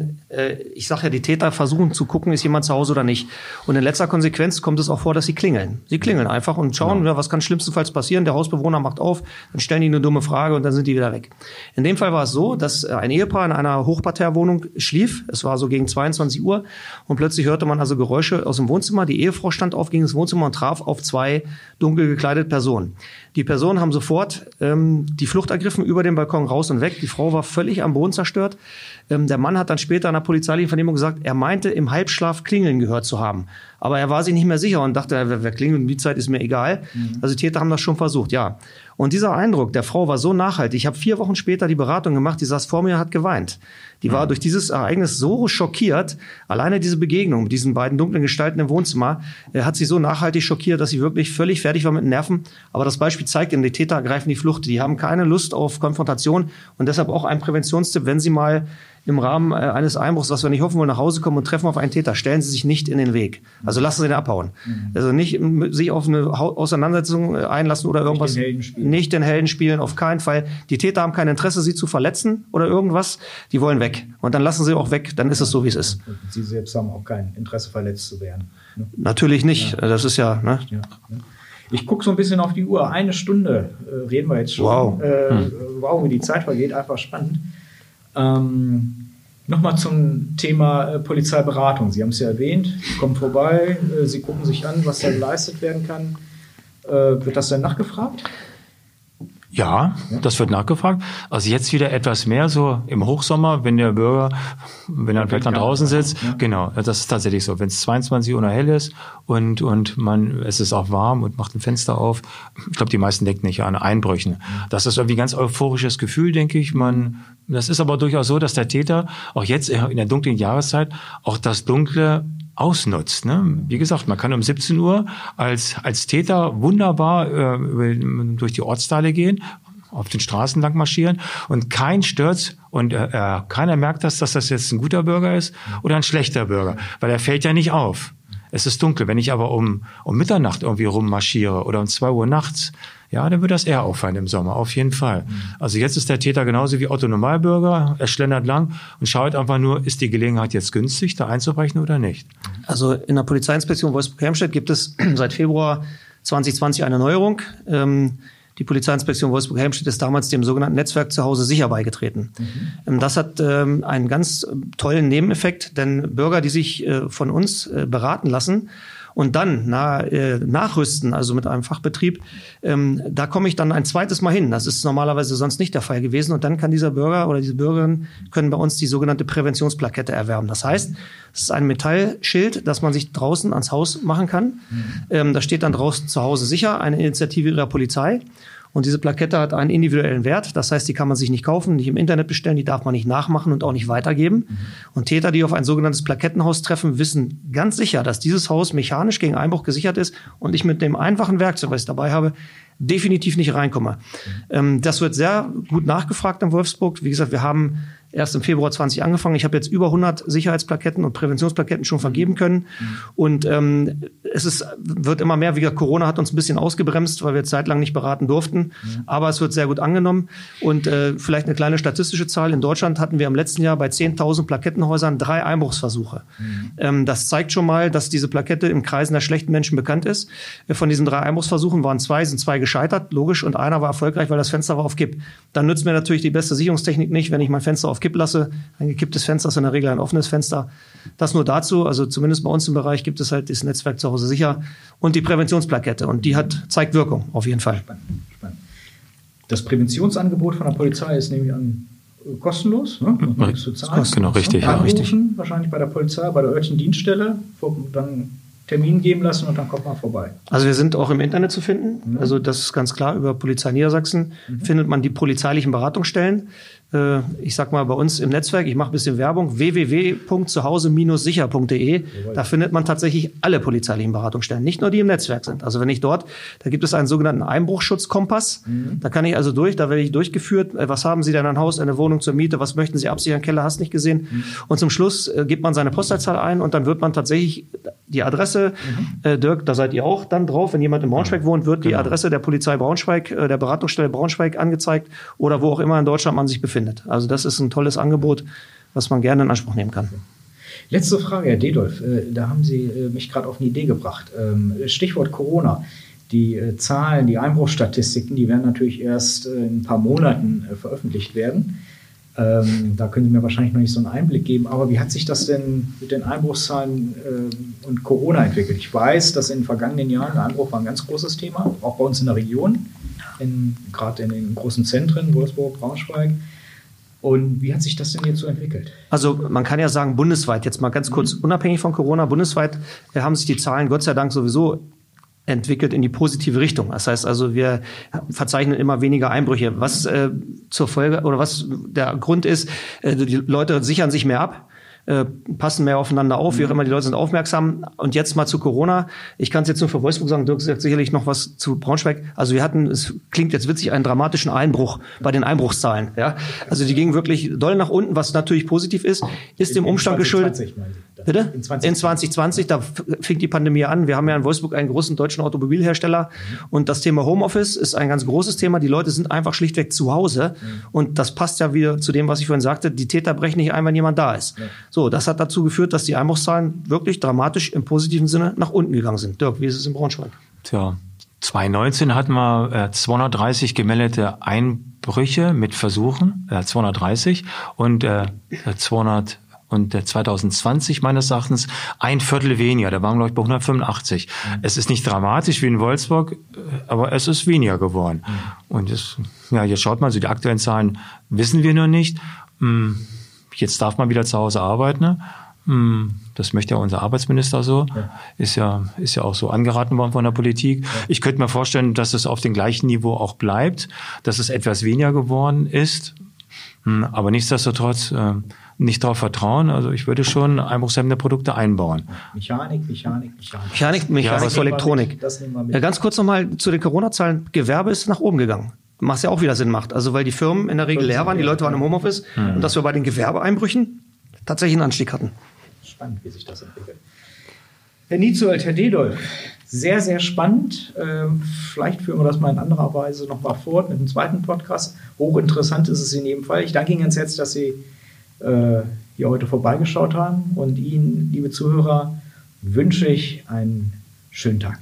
Ich sage ja, die Täter versuchen zu gucken, ist jemand zu Hause oder nicht. Und in letzter Konsequenz kommt es auch vor, dass sie klingeln. Sie klingeln einfach und schauen, was kann schlimmstenfalls passieren. Der Hausbewohner macht auf, dann stellen die eine dumme Frage und dann sind die wieder weg. In dem Fall war es so, dass ein Ehepaar in einer Hochparterrewohnung schlief. Es war so gegen 22 Uhr und plötzlich hörte man also Geräusche aus dem Wohnzimmer. Die Ehefrau stand auf, ging ins Wohnzimmer und traf auf zwei dunkel gekleidete Personen. Die Personen haben sofort die Flucht ergriffen, über den Balkon raus und weg. Die Frau war völlig am Boden zerstört. Der Mann hat dann später in einer polizeilichen Vernehmung gesagt, er meinte, im Halbschlaf Klingeln gehört zu haben. Aber er war sich nicht mehr sicher und dachte, wer klingelt um die Zeit, ist mir egal. Also die Täter haben das schon versucht, ja. Und dieser Eindruck der Frau war so nachhaltig. Ich habe 4 Wochen später die Beratung gemacht, die saß vor mir, hat geweint. Die war durch dieses Ereignis so schockiert. Alleine diese Begegnung mit diesen beiden dunklen Gestalten im Wohnzimmer hat sie so nachhaltig schockiert, dass sie wirklich völlig fertig war mit den Nerven. Aber das Beispiel zeigt eben, die Täter ergreifen die Flucht. Die haben keine Lust auf Konfrontation. Und deshalb auch ein Präventionstipp, wenn Sie mal im Rahmen eines Einbruchs, was wir nicht hoffen wollen, nach Hause kommen und treffen auf einen Täter, stellen Sie sich nicht in den Weg. Also lassen Sie den abhauen. Also nicht sich auf eine Auseinandersetzung einlassen oder irgendwas. Nicht den Helden spielen, auf keinen Fall. Die Täter haben kein Interesse, Sie zu verletzen oder irgendwas. Die wollen weg. Und dann lassen Sie auch weg, dann ist es so, wie es ist. Und Sie selbst haben auch kein Interesse, verletzt zu werden. Ne? Natürlich nicht. Ja. Das ist ja, ne? Ja. Ich gucke so ein bisschen auf die Uhr. 1 Stunde reden wir jetzt schon. Wow. Wow, wie die Zeit vergeht, einfach spannend. Nochmal zum Thema Polizeiberatung. Sie haben es ja erwähnt, Sie kommen vorbei, Sie gucken sich an, was da geleistet werden kann. Wird das denn nachgefragt? Ja, das wird nachgefragt. Also jetzt wieder etwas mehr so im Hochsommer, wenn der Bürger, wenn er vielleicht dann draußen sitzt. Ja. Genau, das ist tatsächlich so. Wenn es 22 Uhr noch hell ist und es ist auch warm und macht ein Fenster auf. Ich glaube, die meisten denken nicht an Einbrüchen. Das ist irgendwie ein ganz euphorisches Gefühl, denke ich. Das ist aber durchaus so, dass der Täter auch jetzt in der dunklen Jahreszeit auch das Dunkle ausnutzt. Ne? Wie gesagt, man kann um 17 Uhr als Täter wunderbar durch die Ortsteile gehen, auf den Straßen lang marschieren und kein stört's und keiner merkt dass das jetzt ein guter Bürger ist oder ein schlechter Bürger, weil er fällt ja nicht auf. Es ist dunkel. Wenn ich aber um Mitternacht irgendwie rummarschiere oder um 2 Uhr nachts, ja, dann wird das eher auffallen im Sommer, auf jeden Fall. Also jetzt ist der Täter genauso wie Otto Normalbürger. Er schlendert lang und schaut einfach nur, ist die Gelegenheit jetzt günstig, da einzubrechen oder nicht? Also in der Polizeiinspektion Wolfsburg-Hermstedt gibt es seit Februar 2020 eine Neuerung. Die Polizeiinspektion Wolfsburg-Hermstedt ist damals dem sogenannten Netzwerk Zuhause sicher beigetreten. Das hat einen ganz tollen Nebeneffekt, denn Bürger, die sich von uns beraten lassen und dann nachrüsten, also mit einem Fachbetrieb, da komme ich dann ein zweites Mal hin. Das ist normalerweise sonst nicht der Fall gewesen. Und dann kann dieser Bürger oder diese Bürgerin können bei uns die sogenannte Präventionsplakette erwerben. Das heißt, es ist ein Metallschild, das man sich draußen ans Haus machen kann. Da steht dann draußen Zuhause sicher, eine Initiative Ihrer Polizei. Und diese Plakette hat einen individuellen Wert. Das heißt, die kann man sich nicht kaufen, nicht im Internet bestellen, die darf man nicht nachmachen und auch nicht weitergeben. Und Täter, die auf ein sogenanntes Plakettenhaus treffen, wissen ganz sicher, dass dieses Haus mechanisch gegen Einbruch gesichert ist und ich mit dem einfachen Werkzeug, was ich dabei habe, definitiv nicht reinkomme. Das wird sehr gut nachgefragt in Wolfsburg. Wie gesagt, wir haben erst im Februar 20 angefangen. Ich habe jetzt über 100 Sicherheitsplaketten und Präventionsplaketten schon vergeben können. Und wird immer mehr. Wie gesagt, Corona hat uns ein bisschen ausgebremst, weil wir zeitlang nicht beraten durften. Aber es wird sehr gut angenommen. Und vielleicht eine kleine statistische Zahl. In Deutschland hatten wir im letzten Jahr bei 10.000 Plakettenhäusern 3 Einbruchsversuche. Das zeigt schon mal, dass diese Plakette im Kreisen der schlechten Menschen bekannt ist. Von diesen 3 Einbruchsversuchen sind 2 gescheitert, logisch. Und einer war erfolgreich, weil das Fenster war auf Kipp. Dann nützt mir natürlich die beste Sicherungstechnik nicht, wenn ich mein Fenster auf Kipp lasse. Ein gekipptes Fenster ist in der Regel ein offenes Fenster. Das nur dazu. Also zumindest bei uns im Bereich gibt es halt das Netzwerk zu Hause sicher und die Präventionsplakette. Und die zeigt Wirkung, auf jeden Fall. Spannend. Das Präventionsangebot von der Polizei ist nämlich kostenlos. Ne? Genau, richtig. Anrufen, wahrscheinlich bei der Polizei, bei der örtlichen Dienststelle, dann Termin geben lassen und dann kommt man vorbei. Also wir sind auch im Internet zu finden. Also das ist ganz klar, über Polizei Niedersachsen findet man die polizeilichen Beratungsstellen. Ich sag mal bei uns im Netzwerk, ich mache ein bisschen Werbung, www.zuhause-sicher.de. Da findet man tatsächlich alle polizeilichen Beratungsstellen, nicht nur die im Netzwerk sind. Also wenn ich da gibt es einen sogenannten Einbruchschutzkompass. Da kann ich also da werde ich durchgeführt. Was haben Sie denn ein Haus, eine Wohnung zur Miete? Was möchten Sie absichern? Keller, hast nicht gesehen? Und zum Schluss gibt man seine Postleitzahl ein und dann wird man tatsächlich die Adresse, Dirk, da seid ihr auch dann drauf. Wenn jemand in Braunschweig wohnt, wird die Adresse der Polizei Braunschweig, der Beratungsstelle Braunschweig angezeigt oder wo auch immer in Deutschland man sich befindet. Also das ist ein tolles Angebot, was man gerne in Anspruch nehmen kann. Letzte Frage, Herr Dedolf. Da haben Sie mich gerade auf eine Idee gebracht. Stichwort Corona. Die Zahlen, die Einbruchsstatistiken, die werden natürlich erst in ein paar Monaten veröffentlicht werden. Da können Sie mir wahrscheinlich noch nicht so einen Einblick geben. Aber wie hat sich das denn mit den Einbruchszahlen und Corona entwickelt? Ich weiß, dass in den vergangenen Jahren der Einbruch war ein ganz großes Thema, auch bei uns in der Region, gerade in den großen Zentren, Wolfsburg, Braunschweig. Und wie hat sich das denn jetzt so entwickelt? Also man kann ja sagen, bundesweit, jetzt mal ganz kurz unabhängig von Corona, bundesweit haben sich die Zahlen Gott sei Dank sowieso entwickelt in die positive Richtung. Das heißt also, wir verzeichnen immer weniger Einbrüche. Was zur Folge oder was der Grund ist, die Leute sichern sich mehr ab. Passen mehr aufeinander auf, wie auch immer, die Leute sind aufmerksam. Und jetzt mal zu Corona. Ich kann es jetzt nur für Wolfsburg sagen, Dirk sagt sicherlich noch was zu Braunschweig. Also wir hatten, es klingt jetzt witzig, einen dramatischen Einbruch bei den Einbruchszahlen. Ja? Also die gingen wirklich doll nach unten, was natürlich positiv ist dem Umstand geschuldet. Bitte? In 2020, da fing die Pandemie an. Wir haben ja in Wolfsburg einen großen deutschen Automobilhersteller. Und das Thema Homeoffice ist ein ganz großes Thema. Die Leute sind einfach schlichtweg zu Hause. Und das passt ja wieder zu dem, was ich vorhin sagte. Die Täter brechen nicht ein, wenn jemand da ist. So, das hat dazu geführt, dass die Einbruchszahlen wirklich dramatisch im positiven Sinne nach unten gegangen sind. Dirk, wie ist es in Braunschweig? Tja, 2019 hatten wir 230 gemeldete Einbrüche mit Versuchen, 230 und 2020 meines Erachtens ein Viertel weniger. Da waren wir, glaube ich, bei 185. Es ist nicht dramatisch wie in Wolfsburg, aber es ist weniger geworden. Und jetzt schaut mal, so die aktuellen Zahlen wissen wir noch nicht. Jetzt darf man wieder zu Hause arbeiten. Ne? Das möchte ja unser Arbeitsminister so. Ja. Ist ja auch so angeraten worden von der Politik. Ja. Ich könnte mir vorstellen, dass es auf dem gleichen Niveau auch bleibt, dass es etwas weniger geworden ist. Aber nichtsdestotrotz nicht darauf vertrauen. Also ich würde schon einbruchshemmende Produkte einbauen. Mechanik vor Elektronik. Ganz kurz nochmal zu den Corona-Zahlen. Gewerbe ist nach oben gegangen. Was ja auch wieder Sinn macht. Also weil die Firmen in der Regel leer waren, die Leute waren im Homeoffice und dass wir bei den Gewerbeeinbrüchen tatsächlich einen Anstieg hatten. Spannend, wie sich das entwickelt. Herr Nietzold, Herr Dedolf, sehr, sehr spannend. Vielleicht führen wir das mal in anderer Weise noch mal fort mit dem zweiten Podcast. Hochinteressant ist es in jedem Fall. Ich danke Ihnen ganz herzlich, dass Sie hier heute vorbeigeschaut haben. Und Ihnen, liebe Zuhörer, wünsche ich einen schönen Tag.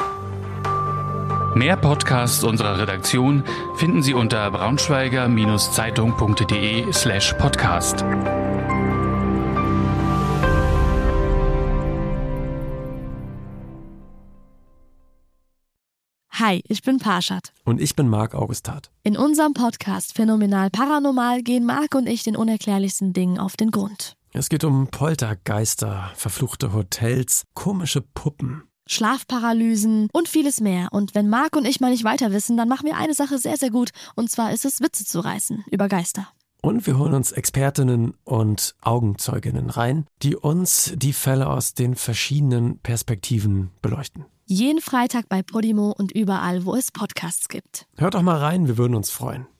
Mehr Podcasts unserer Redaktion finden Sie unter braunschweiger-zeitung.de/podcast. Hi, ich bin Parshad. Und ich bin Marc Augustat. In unserem Podcast Phänomenal Paranormal gehen Marc und ich den unerklärlichsten Dingen auf den Grund. Es geht um Poltergeister, verfluchte Hotels, komische Puppen, Schlafparalysen und vieles mehr. Und wenn Marc und ich mal nicht weiter wissen, dann machen wir eine Sache sehr, sehr gut. Und zwar ist es, Witze zu reißen über Geister. Und wir holen uns Expertinnen und Augenzeuginnen rein, die uns die Fälle aus den verschiedenen Perspektiven beleuchten. Jeden Freitag bei Podimo und überall, wo es Podcasts gibt. Hört doch mal rein, wir würden uns freuen.